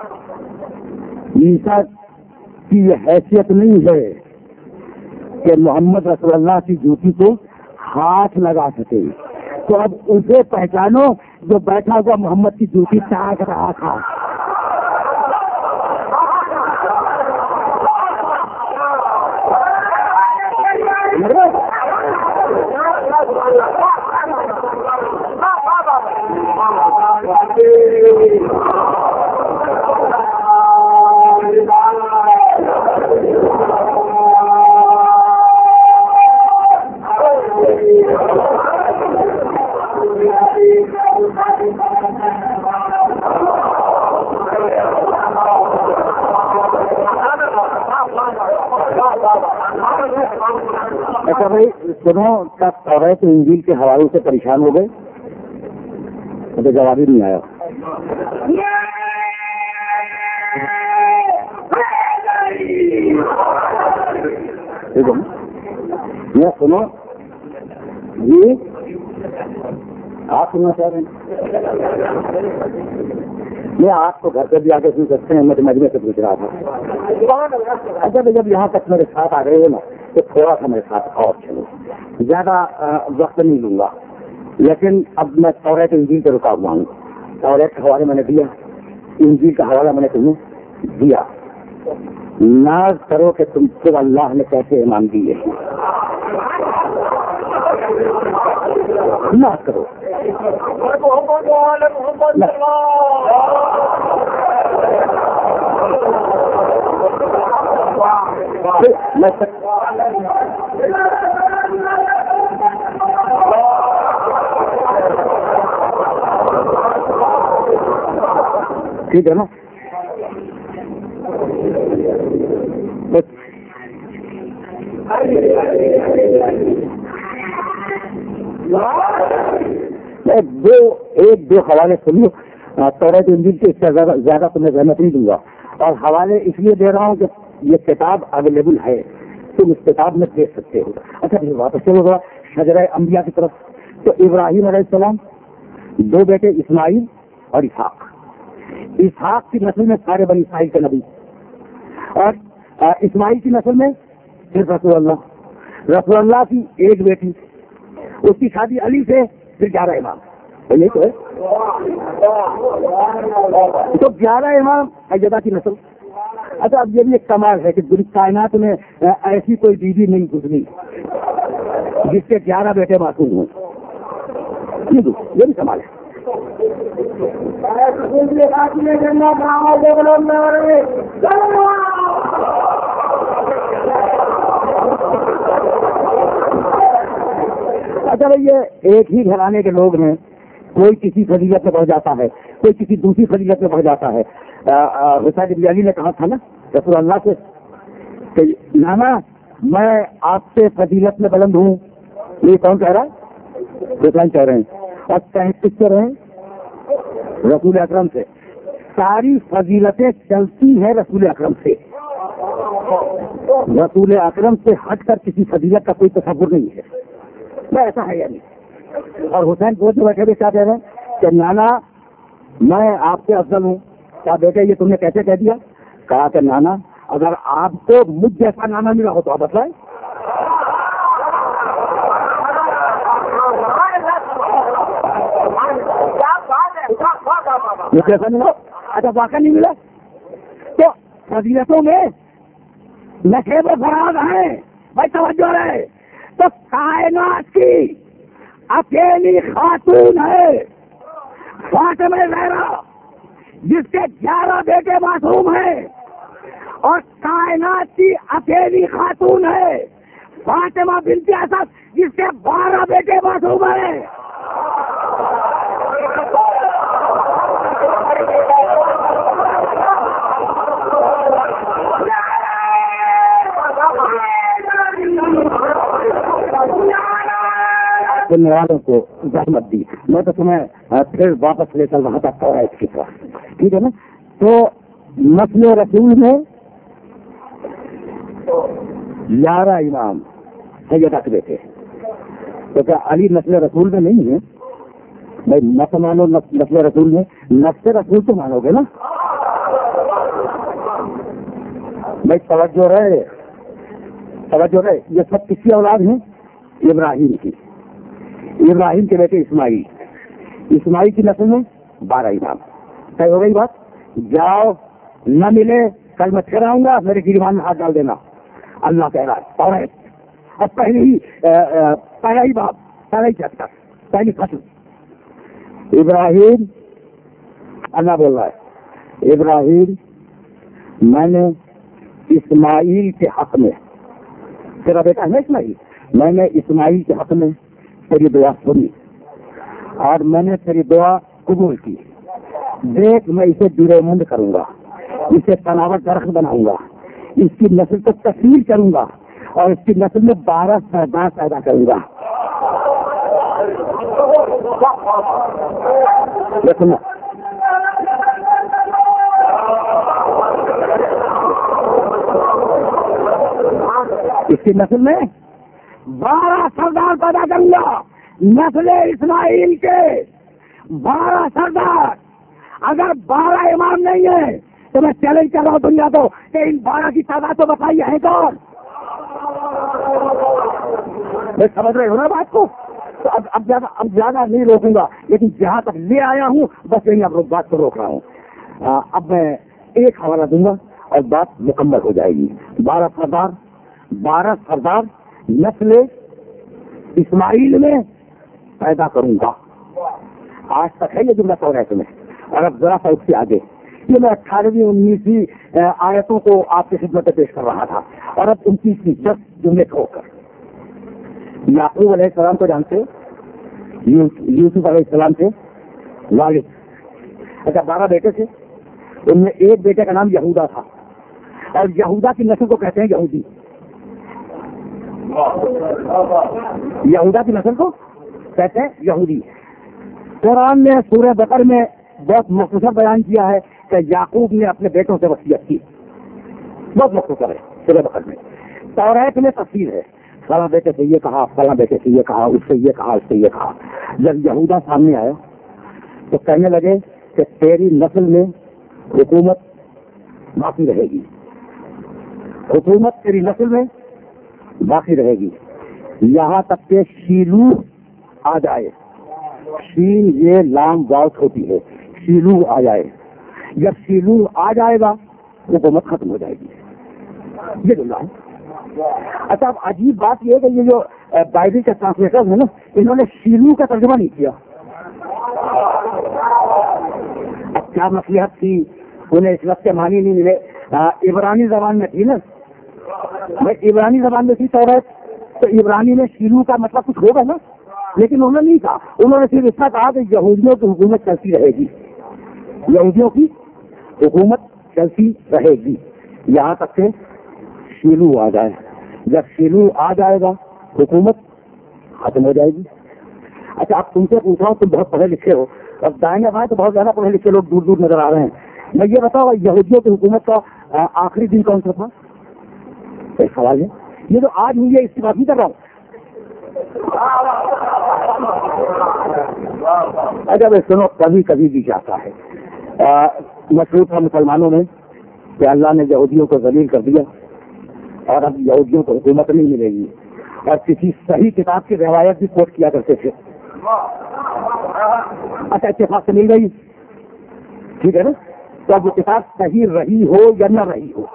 عیسیٰ کی یہ حیثیت نہیں ہے کہ محمد رسول اللہ کی جوتی کو ہاتھ لگا سکے، تو اب اسے پہچانو جو بیٹھا ہوا محمد کی جوتی چاک رہا تھا۔ اچھا بھائی سنو، کیا تورات انجیل کے حوالے سے پریشان ہو گئے؟ مجھے جواب ہی نہیں آیا۔ ٹھیک ہے یہ سنو جی، آپ سننا چاہ رہے ہیں؟ میں آپ کو گھر پہ بھی آ کے سن سکتے ہیں، میں مجمع سے پوچھ رہا تھا۔ اچھا جب یہاں تک میرے ساتھ آ گئے ہو نا تو تھوڑا سا میرے ساتھ اور چلو، زیادہ وقت نہیں لوں گا، لیکن اب میں تورات انجیل پہ رکا ہوا ہوں۔ تورات کا حوالہ میں نے دیا، انجیل کا حوالہ میں نے تمہیں دیا، ناز کرو کہ تم کو اللہ نے کیسے ایمان دیے، ناز کرو۔ میں ٹھیک ہے نا؟ دو ایک دو حوالے سنیے تورات انجیل کے، اس سے زیادہ تمہیں زحمت نہیں دوں گا، اور حوالے اس لیے دے رہا ہوں کہ یہ کتاب اویلیبل ہے، تم اس کتاب میں دیکھ سکتے ہو۔ اچھا پھر واپس چلو گا شجرہ انبیاء کی طرف، تو ابراہیم علیہ السلام، دو بیٹے اسماعیل اور اسحاق، اسحاق کی نسل میں سارے بنی اسرائیل کے نبی، اور اسماعیل کی نسل میں صرف رسول اللہ، رسول اللہ کی ایک بیٹی، اس کی شادی علی سے، پھر گیارہ امام، یہی تو ہے، تو گیارہ امام ایدا کی نسل۔ اچھا اب یہ بھی ایک کمال ہے کہ پوری کائنات میں ایسی کوئی بیوی نہیں گزری جس کے گیارہ بیٹے معصوم ہوں، یہ بھی کمال ہے۔ اچھا بھائی یہ ایک ہی گھرانے کے لوگ ہیں، کوئی کسی فضیلت میں بڑھ جاتا ہے، کوئی کسی دوسری فضیلت میں بڑھ جاتا ہے۔ حسین بن علی نے کہا تھا نا رسول اللہ سے کہ نانا میں آپ سے فضیلت میں بلند ہوں، یہ کون کہہ رہا ہے؟ حسین کہہ رہے ہیں، اور کس کہہ رہے ہیں؟ رسول اکرم سے ساری فضیلتیں چلتی ہیں رسول اکرم سے. رسول اکرم سے ہٹ کر کسی فضیلت کا کوئی تصور نہیں ہے. میں ایسا ہے یعنی. اور حسین کو جو بیٹھے ہوئے کیا کہہ رہے ہیں کہ نانا میں آپ سے افضل ہوں. کیا بیٹے یہ تم نے کیسے کہہ دیا؟ کہا کہ نانا اگر آپ کو مجھ جیسا نانا ملا ہو تو آپ بتائیں. کیسا ملا؟ اچھا واقعہ نہیں ملا تو فضیلتوں میں نشے و فراز ہیں. بھائی توجہ رہے تو کائنات کی اکیلی خاتون ہے فاطمہ زہرا جس کے گیارہ بیٹے معصوم ہیں, اور کائنات کی اکیلی خاتون ہے فاطمہ بنت اسد جس کے بارہ بیٹے معصوم ہیں. سننے والوں کو زحمت دی, میں تو تمہیں پھر واپس لے کر وہاں تک پہنچا اس کی طرح, ٹھیک ہے نا. تو نسل رسول میں گیارہ امام سید اکبر تھے, تو کیا علی نسل رسول میں نہیں ہے؟ بھائی نہ تو مانو نسل رسول میں, نسل رسول تو مانو گے نا. بھائی توجہ رہے توجہ رہے یہ سب کس کی اولاد ہیں؟ ابراہیم کی. ابراہیم کے بیٹے اسماعیل, اسماعیل کی نسل میں بارہ امام. طے ہو گئی بات. جاؤ نہ ملے کل میں پھر آؤں گا, میرے گریبان میں ہاتھ ڈال دینا. اللہ کہہ رہا ہے اور اب پہلے ہی پہلا ہی باب پہلا ہی چیپٹر پہلی فصل. ابراہیم اللہ بول رہا ہے ابراہیم میں نے اسماعیل کے حق میں, تیرا بیٹا ہے نا اسماعیل, میں نے اسماعیل کے حق میں تیری دعا سنی اور میں نے تیری دعا قبول کی. دیکھ میں اسے بیرے مند کروں گا, اسے تناور درخت بناؤں گا, اس کی نسل کو تکمیل کروں گا اور اس کی نسل میں بارہ سردار پیدا کروں گا. دیکھنا اس کی نسل میں بارہ سردار پیدا کروں گا. نسل اسماعیل کے بارہ سردار. اگر بارہ امام نہیں ہے تو میں چیلنج کر رہا ہوں دنیا کو کہ ان بارہ کی تعداد تو بتائیے ہے کون؟ میں سمجھ رہے ہو نا بات کو. تو اب اب زیادہ اب زیادہ نہیں روکوں گا, لیکن جہاں تک لے آیا ہوں بس یہی اب بات کو روک رہا ہوں. اب میں ایک حوالہ دوں گا اور بات مکمل ہو جائے گی. بارہ سردار بارہ سردار نسل اسماعیل میں پیدا کروں گا. آج تک ہے یہ جملہ تو ہے تمہیں, اور اب ذرا سا اس سے آگے یہ میں اٹھارہویں انیسویں آیتوں کو آپ کی خدمت میں پیش کر رہا تھا, اور اب انتیسویں دس جملے کھو کر. یعقوب علیہ السلام کو جانتے, یوسف علیہ السلام سے والد. اچھا بارہ بیٹے تھے, ان میں ایک بیٹے کا نام یہودا تھا, اور یہودا کی نسل کو کہتے ہیں یہودی. یہودا کی نسل کو کہتے ہیں یہودی. قرآن نے سورہ بقرہ میں بہت مختصر بیان کیا ہے کہ یعقوب نے اپنے بیٹوں سے وصیت کی, بہت مختصر ہے سورہ بقرہ میں. توریت میں تفصیل ہے, فلاں بیٹے سے یہ کہا, فلاں بیٹے سے یہ کہا, اس سے یہ کہا, اس سے یہ کہا. جب یہودا سامنے آیا تو کہنے لگے کہ تیری نسل میں حکومت باقی رہے گی, حکومت تیری نسل میں باقی رہے گی یہاں تک کہ شیلو آ جائے. شین یہ لام واؤ ہوتی ہے, شیلو آ جائے. جب شیلو آ جائے گا حکومت ختم ہو جائے گی. یہ جملہ ہے. اچھا اب عجیب بات یہ ہے کہ یہ جو بائبل کے ٹرانسلیٹر ہیں نا, انہوں نے شیلو کا ترجمہ نہیں کیا. اب کیا مصلحت تھی, انہیں اس وقت کے معنی نہیں ملے. عبرانی زبان میں تھی نا, عبرانی زبان میں تھی توریت, تو عبرانی میں شیلو کا مطلب کچھ ہوگا نا, لیکن انہوں نے نہیں کہا. انہوں نے صرف اتنا کہا کہ یہودیوں کی حکومت چلتی رہے گی, یہودیوں کی حکومت چلتی رہے گی یہاں تک کہ شیلو آ جائے. جب شیلو آ جائے گا حکومت ختم ہو جائے گی. اچھا اب تم سے پوچھ رہا ہوں, تم بہت پڑھے لکھے ہو, اب دائیں بائیں تو بہت زیادہ پڑھے لکھے لوگ دور دور نظر آ رہے ہیں. میں یہ بتاؤ یہودیوں کی حکومت کا آخری دن کون سا تھا؟ ایک سوال ہے. یہ جو آج ہوئی ہے اس کی بات نہیں کر رہا ہوں. اگر سنو کبھی کبھی بھی جاتا ہے مشہور تھا مسلمانوں میں کہ اللہ نے یہودیوں کو ذلیل کر دیا اور اب یہودیوں کو حکومت نہیں ملے گی, اور کسی صحیح کتاب کی روایت بھی کوٹ کیا کرتے تھے. اچھا اتفاق سے مل گئی, ٹھیک ہے نا. تو اب وہ کتاب صحیح رہی ہو یا نہ رہی ہو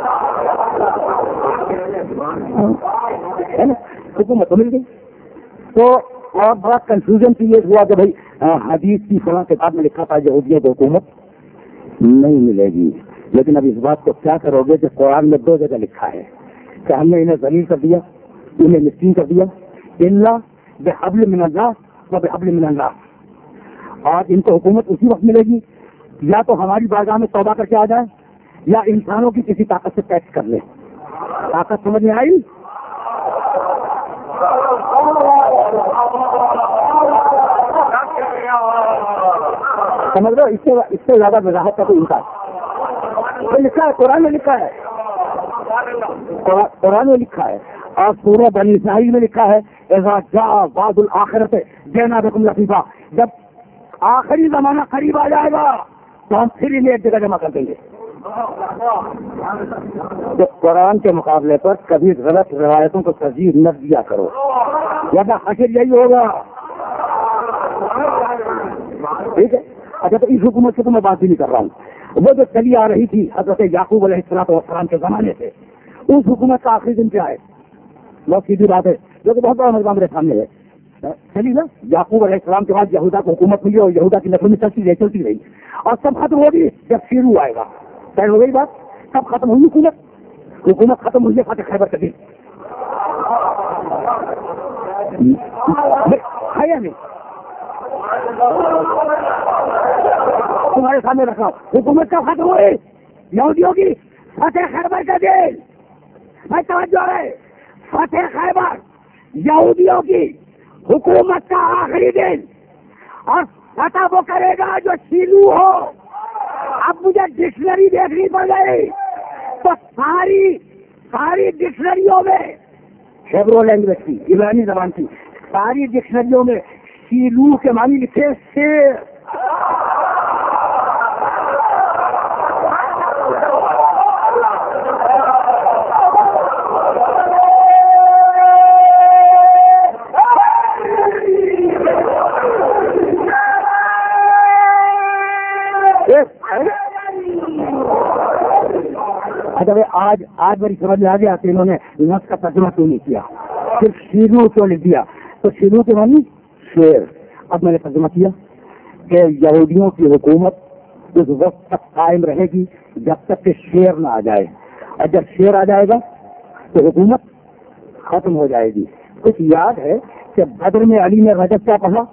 ہے نا, حکومت تو مل گئی. تو اور بڑا کنفیوژن کریٹ ہوا کہ بھائی حدیث کی فلاں کتاب میں لکھا تھا یہودیوں کو حکومت نہیں ملے گی, لیکن اب اس بات کو کیا کرو گے کہ قرآن میں دو جگہ لکھا ہے کہ ہم نے انہیں ذلیل کر دیا, انہیں مسکین کر دیا, الا بحبل من اللہ و بحبل من اللہ. اور ان کو حکومت اسی وقت ملے گی یا تو ہماری بارگاہ میں توبہ کر کے آ جائے یا انسانوں کی کسی طاقت سے ٹیکس کر لے. طاقت سمجھ میں آئی؟ سمجھ لو, اس سے اس سے زیادہ وضاحت کا کوئی انکار لکھا ہے, قرآن میں لکھا ہے, قرآن میں لکھا ہے. اور سورہ بنی اسرائیل میں لکھا ہے اذا جاء وعد الآخرۃ جئنا بکم لفیفا, جب آخری زمانہ قریب آ جائے گا تو ہم پھر انہیں ایک جگہ جمع کر دیں گے. تو قرآن کے مقابلے پر کبھی غلط روایتوں کو ترجیح نہ دیا کرو, یا حشر یہی ہوگا. ٹھیک ہے. اچھا تو اس حکومت سے تو میں بات ہی نہیں کر رہا ہوں. وہ جو چلی آ رہی تھی حضرت یعقوب علیہ السلام کے زمانے سے, اس حکومت کا آخری دن کیا ہے؟ بہت سیدھی بات ہے جو کہ بہت بڑا مضمون میرے سامنے ہے. چلی نا, یعقوب علیہ السلام کے بعد یہودا کو حکومت ملی اور یہودا کی نسل میں چلتی رہی چلتی رہی اور سب ختم ہوگی جب شروع آئے گا. طے ہو گئی بات, سب ختم ہوئی حکومت. حکومت ختم ہوئی ہے فاتح خیبر کا دن ہے یا نہیں؟ تمہارے سامنے رکھا حکومت کا ختم ہوئی یہودیوں کی فاتح خیبر کا دن. میں توجہ ہے, فاتح خیبر یہودیوں کی حکومت کا آخری دن, اور پتہ وہ کرے گا جو شیلو ہو. اب مجھے ڈکشنری دیکھنی پڑ گئی تو ساری ساری ڈکشنریوں میں ہیبرو لینگویج کی, عبرانی زبان کی ساری ڈکشنریوں میں شیلو کے معنی لکھے شیر. آج آج میری سمجھ میں آ گیا کہ انہوں نے نفس کا ترجمہ کیوں نہیں کیا, صرف شیرو کیوں لکھ دیا. تو شیرو کے معنی شیر. اب میں نے ترجمہ کیا کہ یہودیوں کی حکومت اس وقت تک قائم رہے گی جب تک کہ شیر نہ آ جائے, اور جب شیر آ جائے گا تو حکومت ختم ہو جائے گی. کچھ یاد ہے کہ بدر میں علی نے رجب کیا پڑھا؟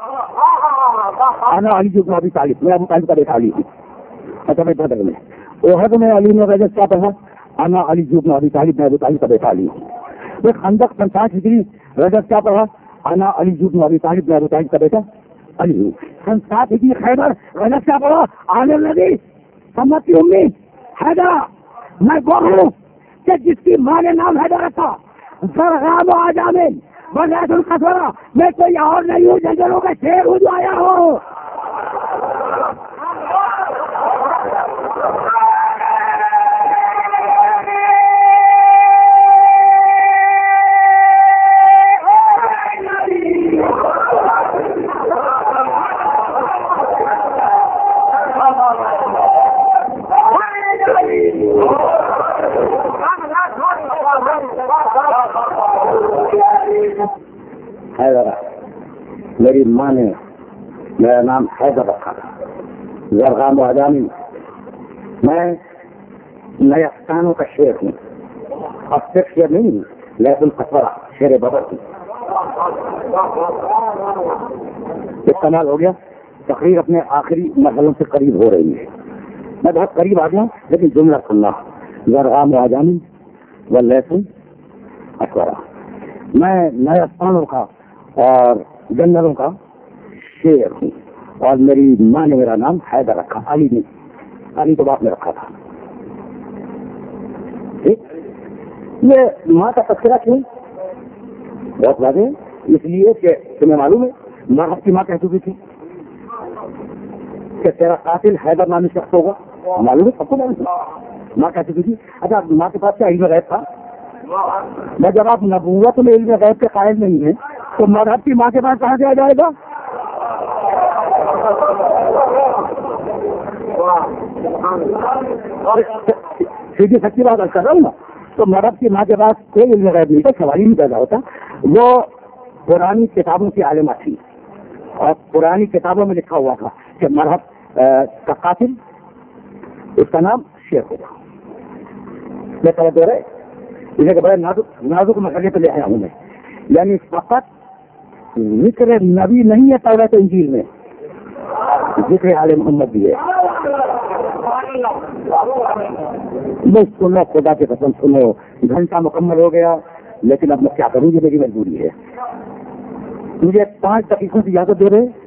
انا علی جو ابھی طالب, میں ابو طالب کا بیٹا علی. اچھا میں بدر میں احد میں علی نے رجب کیا پڑھا؟ انا علی جو ابھی طالب, میں ابو طالب کا بیٹا علی. پھر خندق پنچاس ہجری رجب کیا پڑھا؟ انا علی جو ابھی طالب, میں ابو طالب کا بیٹا علی ہوں. سن سات ہجری خیبر رجب کیا پڑھا؟ آنے لگی سمت کی امید حیدر. میں وہ ہوں کہ جس کی ماں نے نام حیدر رکھا, زرغام و آجامن بغیر القصورہ. میں کوئی اور نہیں ہوں, جنگلوں کا شیر ہوں جو آیا ہوں. میری ماں نے میرا نام حیدر رکھا تھا, زرغام و آجامی. میں نیستانوں کا شیر ہوں, اب صرف شیر نہیں ہوں لیکن قصورہ شیر بدر ہوں. استعمال ہو گیا. تقریر اپنے آخری مرحلوں سے قریب ہو رہی ہے. میں بہت قریب آ گیا لیکن جملہ سننا. زرغام و آجامی و لیسن قصورہ. میں نیستانوں کا اور جنرلوں کا شیر ہوں. اور میری ماں نے میرا نام حیدر رکھا، علی نہیں، علی تو باپ نے رکھا تھا. ٹھیک، یہ ماں کا تذکرہ کیوں بہت واضح، اس لیے کہ تمہیں معلوم ہے مرحب کی ماں کہہ چکی تھی کہ تیرا قاتل حیدر نامی شخص ہوگا، معلوم ہے سب کو معلوم ہے، ماں کہہ چکی تھی. اچھا ماں کے پاس کیا علم غیب تھا؟ میں جب آپ نبوت میں علم غیب کے قائل نہیں ہیں تو مرحب کی ماں کے پاس کہاں سے آ جائے گا؟ سیدھی سچی بات کر رہا ہوں نا. تو مرحب کی ماں کے پاس کوئی علم غیب نہیں تھا، سوال ہی نہیں پیدا ہوتا. وہ پرانی کتابوں کی عالمہ تھی اور پرانی کتابوں میں لکھا ہوا تھا کہ مرحب کا قاتل اس کا نام شیخ ہوگا. میں کہہ دے رہے اسے کہ بڑے نازک نازک مسئلے پہ لے آیا ہوں میں، یعنی فقط ذکر نبی نہیں ہے تورات و انجیل میں، ذکر آل محمد بھی ہے. بس سنو، خدا کے قسم سنو، گھنٹہ مکمل ہو گیا لیکن اب میں کیا کروں، یہ میری مجبوری ہے. مجھے پانچ دقیقوں کی اجازت دے رہے،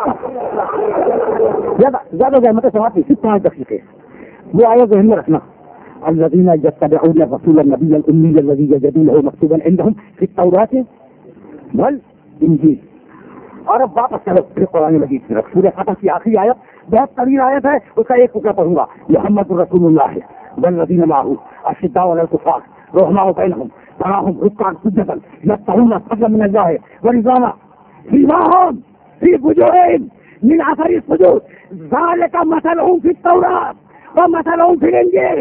زیادہ زیادہ زیادہ مطلب سماعت نہیں، صرف پانچ دقیقے. وہ آیا ذہن میں رکھنا، الذين يتبعون الرسول النبي الأمي الذي يجدونه مكتوبا عندهم في التوراة والإنجيل. اور اب واپس چلو پھر قرآن مجید کی طرف. سورہ فتح کی آخری آیت بہت طویل آیت ہے، اس کا ایک ٹکڑا پڑھوں گا. محمد رسول اللہ والذین معه اشداء علی الکفار رحماء بینہم تراہم رکعا سجدا یبتغون فضلا من اللہ ورضوانا سیماہم فی وجوہہم من اثر السجود ذلک مثلهم فی التوراة ومثلهم فی الانجیل.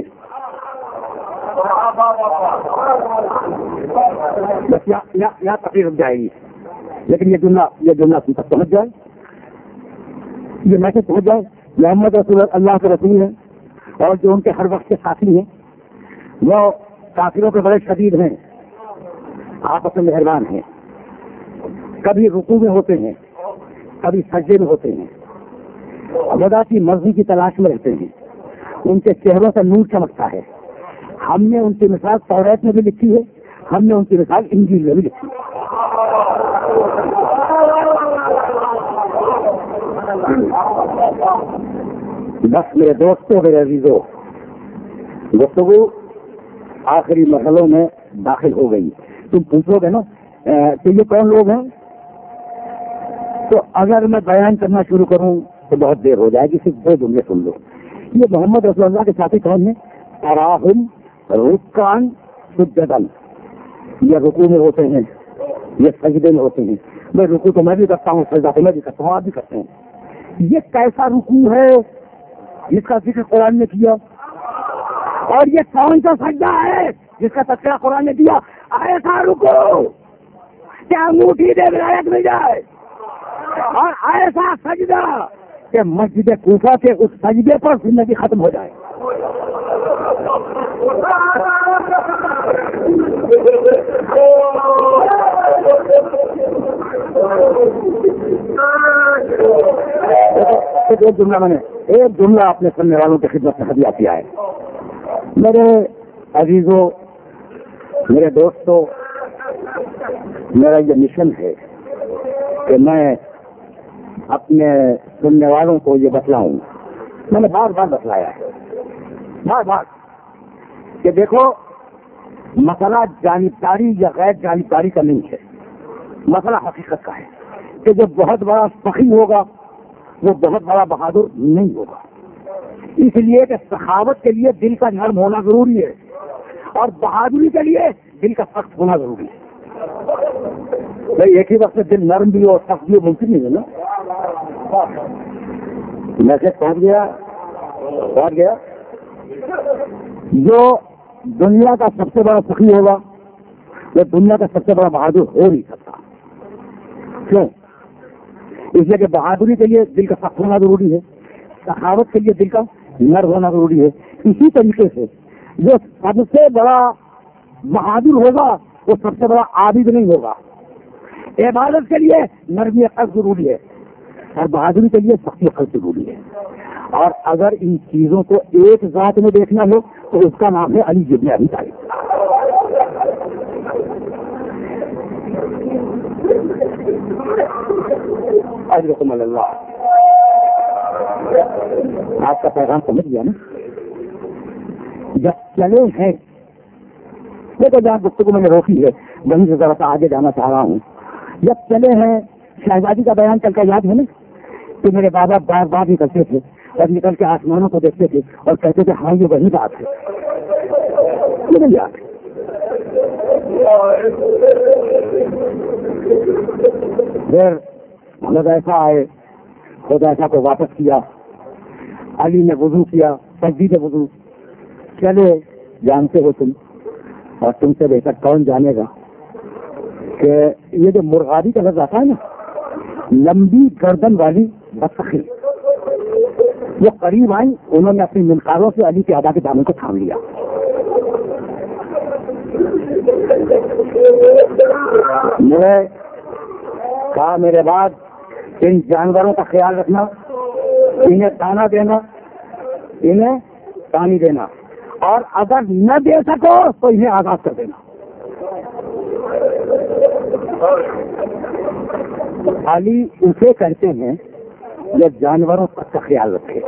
بس یہاں تقریر رک جائے گی، لیکن یہ جملہ یہ جملہ تم تک پہنچ جائے، یہ میسج پہنچ جائے. محمد رسول اللہ کے رسول ہیں اور جو ان کے ہر وقت کے ساتھی ہیں وہ کافروں کے بڑے شدید ہیں، آپس میں مہربان ہیں، کبھی رکوع میں ہوتے ہیں کبھی سجدے میں ہوتے ہیں، خدا کی مرضی کی تلاش میں رہتے ہیں، ان کے چہروں سے نور چمکتا ہے. ہم نے ان کی مثال تورات میں بھی لکھی ہے، ہم نے ان کی مثال انجیل میں بھی لکھی ہے. بس میرے دوستوں میرے عزیزوں، گفتگو آخری مرحلوں میں داخل ہو گئی. تم پوچھو گے نا کہ یہ کون لوگ ہیں، تو اگر میں بیان کرنا شروع کروں تو بہت دیر ہو جائے گی، صرف دو جملے سن لو. یہ محمد رسول اللہ کے ساتھی کون ہیں؟ تراہم رکعن سجدا، یہ رکوع میں ہوتے ہیں، یہ سجدے میں ہوتے ہیں. میں رکوع تو میں بھی کرتا ہوں، سجدہ تو میں بھی کرتا ہوں، آپ بھی کرتے ہیں. یہ کیسا رکوع ہے جس کا ذکر قرآن نے کیا، اور یہ کون سا سجدہ ہے جس کا تذکرہ قرآن نے دیا؟ ایسا رکوع کیا انگوٹھی دے ولایت مل جائے، اور ایسا سجدہ کہ مسجد کوفہ کے اس سجدے پر زندگی ختم ہو جائے. ایک جملہ میں نے ایک جملہ اپنے سننے والوں کی خدمت میں ہدیہ کیا ہے. میرے عزیزوں، میرے دوستوں، میرا یہ مشن ہے کہ میں اپنے سننے والوں کو یہ بتلاؤں. میں نے بار بار بتلایا ہے، بار بار، کہ دیکھو مسئلہ جانبداری یا غیر جانبداری کا نہیں ہے، مسئلہ حقیقت کا ہے کہ جو بہت بڑا فقیہ ہوگا وہ بہت بڑا بہادر نہیں ہوگا. اس لیے کہ سخاوت کے لیے دل کا نرم ہونا ضروری ہے اور بہادری کے لیے دل کا سخت ہونا ضروری ہے. بھائی ایک ہی وقت میں دل نرم بھی اور سخت بھی ممکن نہیں ہے نا. میسج پہنچ گیا پہنچ گیا جو دنیا کا سب سے بڑا فقیہ ہوگا وہ دنیا کا سب سے بڑا بہادر ہو نہیں سکتا. کیوں؟ اس لیے کہ بہادری کے لیے دل کا سخت ہونا ضروری ہے، سخاوت کے لیے دل کا نرم ہونا ضروری ہے. اسی طریقے سے جو سب سے بڑا بہادر ہوگا وہ سب سے بڑا عابد نہیں ہوگا. عبادت کے لیے نرمی قلب ضروری ہے اور بہادری کے لیے سختی قلب ضروری ہے. اور اگر ان چیزوں کو ایک ذات میں دیکھنا ہو تو اس کا نام ہے علی ابن ابی طالب. اجرکم اللہ. آپ کا پیغام سمجھ گیا نا؟ جب چلے ہیں دیکھو جہاں گفتگو میں نے روکی ہے وہیں سے ذرا سا آگے جانا چاہ رہا ہوں. جب چلے ہیں شہزادی کا بیان چل کا یاد ہے نا کہ میرے بابا بار بار نکلتے تھے اور نکل کے آسمانوں کو دیکھتے تھے اور کہتے تھے ہاں یہ وہی بات ہے. مجھے یاد ہے. پھر خود ایسا آئے خود ایسا کو واپس کیا. علی نے وضو کیا تجدید وضو. چلے جانتے ہو تم اور تم سے بہتر کون جانے گا کہ یہ جو مرغابی کا لفظ آتا ہے نا لمبی گردن والی بطخیں وہ قریب آئی انہوں نے اپنی منقاروں سے علی کے آدھا کے دامن کو تھام لیا. میں کہا میرے بعد ان جانوروں کا خیال رکھنا انہیں دانا دینا انہیں پانی دینا اور اگر نہ دے سکو تو انہیں آزاد کر دینا. علی اسے کہتے ہیں جو جانوروں تک کا خیال رکھے.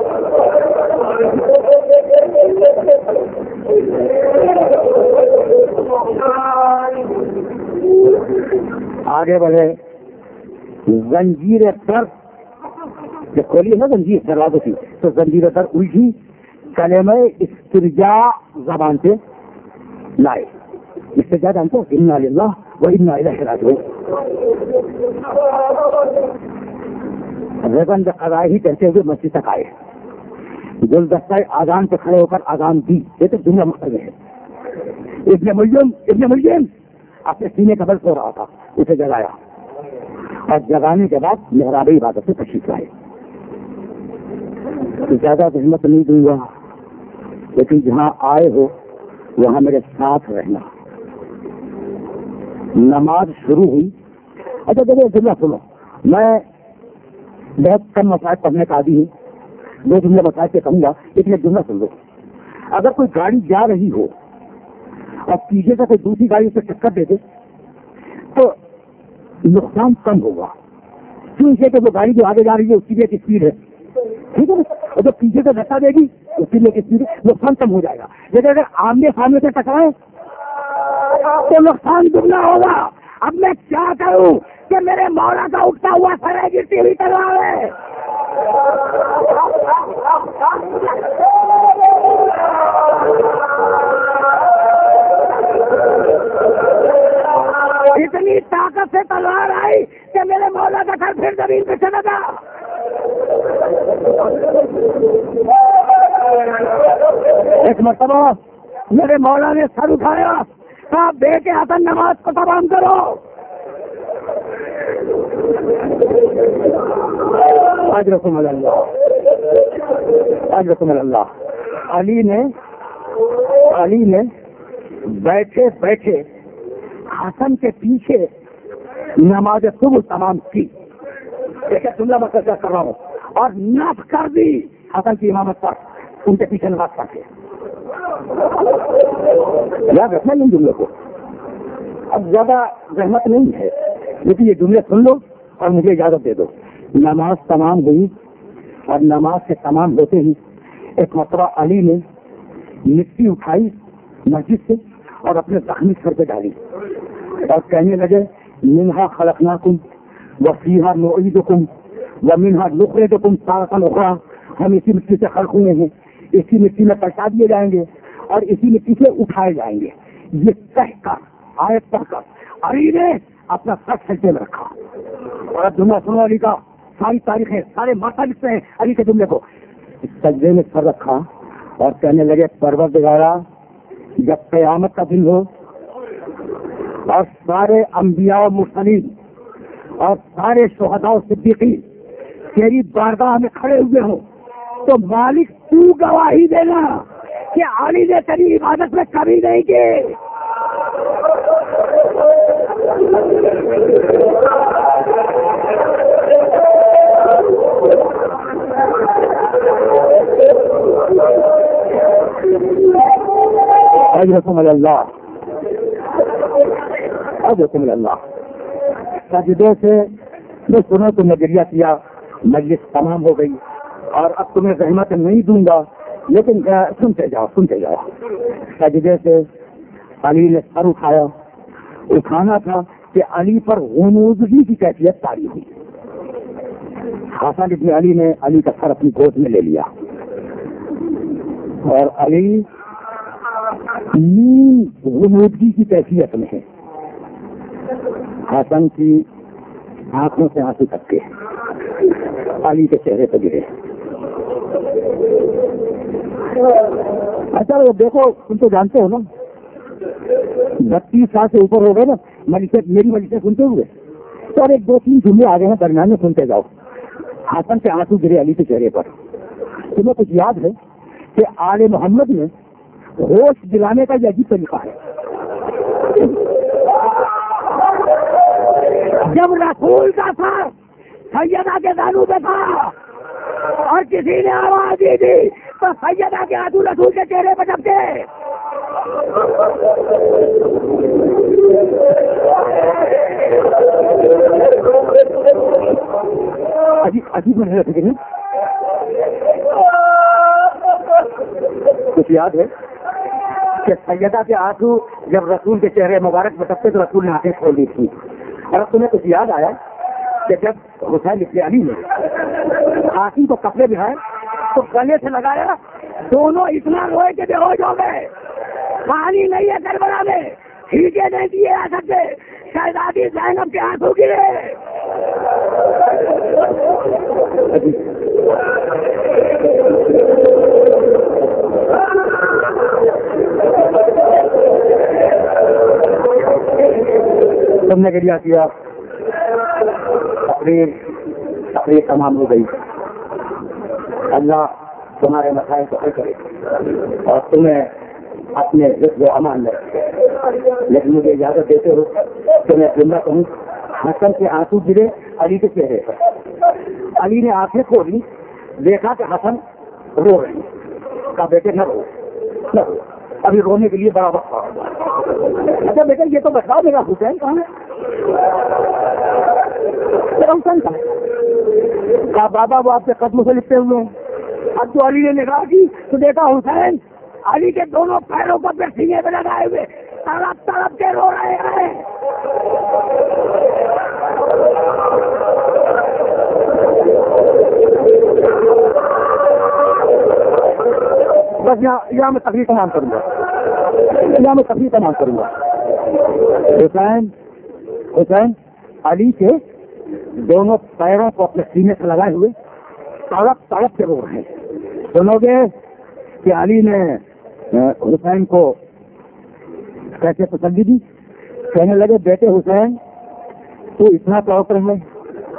آگے بڑھے. زنجیر در جب کھولی نا زنجیر دروازے کی تو زنجیر در الجھی کلمہ استرجاع زبان سے لائے. استرجاع جانتے ہو انا للہ و انا الیہ راجعون. ریبن قضاء ہی کہتے ہوئے مسجد تک آئے. گلدستہ آذان پہ کھڑے ہو کر آذان دی. یہ تو جملہ مختلف ہے. ابن ملجم ابن ملجم اپنے سینے کا بل سو رہا تھا اسے جگایا اور جگانے کے بعد محراب عبادت سے تشریف لائے. زیادہ زحمت نہیں دوں گا لیکن جہاں آئے ہو وہاں میرے ساتھ رہنا. نماز شروع ہوئی. اچھا دیکھو جملہ سنو. میں بہت کم مسائل پڑھنے کا عادی ہوں. دو جملے مسائل سے کہوں گا لیکن ایک جملہ سن لو. اگر کوئی گاڑی جا رہی ہو اور پیچھے سے کوئی دوسری گاڑی سے ٹکر دے دے تو نقصان کم ہوگا کیونکہ کہ وہ گاڑی جو آگے جا رہی ہے اس کی بھی ایک اسپیڈ ہے. ٹھیک ہے نا. اور جو پیچھے سے دھکا دے گی اس کی بھی ایک اسپیڈ ہے. نقصان کم ہو جائے گا. لیکن اگر آمنے سامنے سے ٹکرائے تو نقصان دگنا ہوگا. اب میں کیا کروں کہ میرے مولا کا اٹھتا ہوا سر گرتی ہوئی تلوار ہے. اتنی طاقت سے تلوار آئی کہ میرے مولا کا گھر پھر زمین پہ چلا گا. ایک مرتبہ میرے مولا نے سر اٹھایا کہا بے کے حسن نماز کو تمام کرو. اجرکم اللہ اجرکم اللہ. علی نے علی نے بیٹھے بیٹھے حسن کے پیچھے نماز صبح تمام کی. ایک جملہ میں چرچا کر رہا ہوں اور نف کر دی حسن کی امامت پر ان کے پیچھے نماز پڑھ کے. یاد رکھنا ان جملوں کو. اب زیادہ زحمت نہیں ہے لیکن یہ جملے سن لو اور مجھے اجازت دے دو. نماز تمام ہوئی اور نماز کے تمام ہوتے ہی ایک مرتبہ علی نے مٹی اٹھائی مسجد سے اور اپنے زخمی سر پہ ڈالی اور کہنے لگے منہا خلقناکم وفیہا نعیدکم ومنہا نخرجکم تارۃ اخری. ہم اسی مٹی سے خلق ہوئے ہیں, اسی مٹی میں پلٹا دیے جائیں گے اور اسی مٹی سے اٹھائے جائیں گے. یہ کہہ کر آیت پڑھ کر علی نے اپنا سر سجدے میں رکھا. اور اب جملہ سنو علی کا. ساری تاریخیں سارے ماتا لکھتے ہیں علی کے جملے کو. سجدے میں سر رکھا اور کہنے لگے پروردگارا جب قیامت کا دن ہو اور سارے انبیاء و مرسلین اور سارے شہداء و صدیقین تیری بارگاہ میں کھڑے ہوئے ہوں تو مالک تو گواہی دینا کہ علی نے تیری عبادت میں کمی نہیں کی. اجرکم اللہ اجرکم اللہ. سجدے سے میں سنو تو نظریہ کیا. مجلس تمام ہو گئی. اور اب تمہیں زحمت نہیں دوں گا، لیکن سنتے جاؤ سنتے جاؤ. سجدے سے علی نے سر اٹھایا. اٹھانا تھا کہ علی پر غنودگی کی کیفیت تاری ہوئی. حسن ابن علی نے علی کا سر اپنی گود میں لے لیا اور علی غنودگی کی کیفیت میں ہے. حسن کی آنکھوں سے آنسو تک کے علی کے چہرے پہ گرے. اچھا وہ دیکھو تم تو جانتے ہو نا، بتیس سال سے اوپر ہو گئے نا مجلس میری مجلس سنتے ہوئے، تو اور ایک دو تین جملے آ گئے ہیں درمیان میں، سنتے جاؤ. حسن سے آنسو گرے علی کے چہرے پر. تمہیں کچھ یاد ہے کہ آل محمد میں ہوش دلانے کا یہ عجیب طریقہ ہے. جب رسول کا سر سیدہ کے دانوں پہ تھا اور کسی نے آواز دی تھی تو سیدہ کے آنسو رسول کے چہرے پہ ٹپکے. عجیب بن رہے تھے. کچھ یاد ہے کہ سیدہ کے آنسو جب رسول کے چہرے مبارک پہ ٹپکے تو رسول نے آنکھیں کھول دی تھی. اور تمہیں کچھ یاد آیا کہ جب حسین ابن علی نے ہاتھی کو کپڑے بہائے تو گلے سے لگایا، دونوں اتنا روئے کہ بے ہوش ہو گئے. پانی نہیں ہے کربلا میں، کھینچے نہیں دیے آ سکتے. شہزادی زینب کے آنسو گرے. تم نے گریا کیا. تقریر تقریر تمام ہو گئی. اللہ تمہارے مسائل کو حل کرے اور تمہیں اپنے رزق و امان میں. لیکن مجھے اجازت دیتے ہو کہ میں زندہ کہوں. حسن کے آنسو گرے علی کے چہرے پر. علی نے آنکھیں کھولی، دیکھا کہ حسن رو رہے ہیں. کہا بیٹے نہ رو نہ رو، ابھی رونے کے لیے بڑا وقت آ گیا. اچھا بیٹا یہ تو بتا دے گا حسین کہاں ہے؟ حسین کہاں ہے؟ کہا بابا وہ آپ کے قدم سے لپٹے ہوئے ہیں. اب تو علی نے نگاہ کی تو دیکھا حسین علی کے دونوں پیروں کو پھر سینے پہ لگائے ہوئے تڑپ تڑپ کے رو رہے ہیں. بس یہاں یہاں میں تقریر تمام کروں گا یہاں میں تقریر تمام کروں گا. حسین حسین علی کے دونوں پیروں کو اپنے سینے سے لگائے ہوئے تڑپ تڑپ کے رو رہے ہیں. سنو گے کہ علی نے حسین کو کیسے تسلی دی. کہنے لگے بیٹے حسین تو اتنا تڑپ رہے ہیں.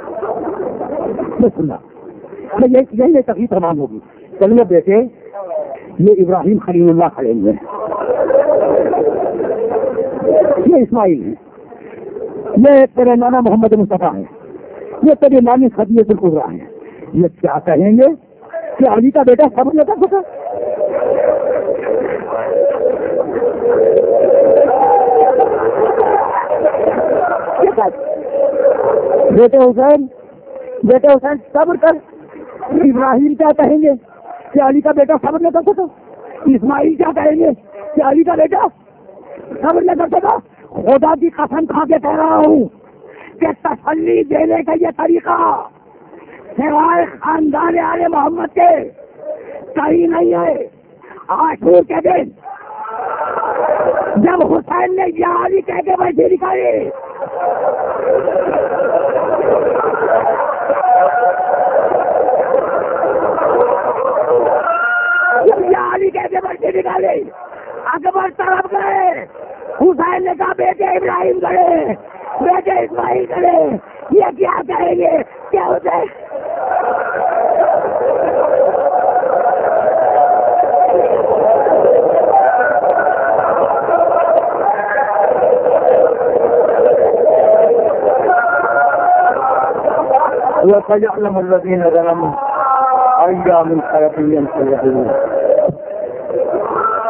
سننا یہی یہ تقریر تمام ہوگی. چلیے بیٹے یہ ابراہیم خلیل اللہ کھڑے ہوئے ہیں، یہ اسماعیل ہیں، یہ تیرے نانا محمد مصطفیٰ ہیں، یہ تیری نانی خدیجہ الکبریٰ ہیں. یہ کیا کہیں گے کہ علی کا بیٹا صبر نہ کر سکا؟ بیٹے حسین بیٹے حسین صبر کر. ابراہیم کیا کہیں گے کہ علی کا بیٹا صبر نہ کر سکا؟ اسماعیل کیا کہیں گے کہ علی کا بیٹا صبر نہ کر سکا؟ خدا کی قسم کھا کے کہہ رہا ہوں کہ تسلی دینے کا یہ طریقہ سوائے خاندان آل محمد کے کہیں نہیں ہے. عاشور کے دن جب حسین نے یا علی کہہ کے ویسے نکالے یا علی کہہ کے ویسے نکالے اکبر طرف گئے. حسین نے کہا بیٹے ابراہیم کرے بیٹے اسماعیل کرے. یہ کیا کہیں گے کیا ہوتا ہے؟ وَسَيَعْلَمُ الَّذِينَ ظَلَمُوا أَيَّ مِنْ خَيْرٍ يَنْتَظِرُونَ.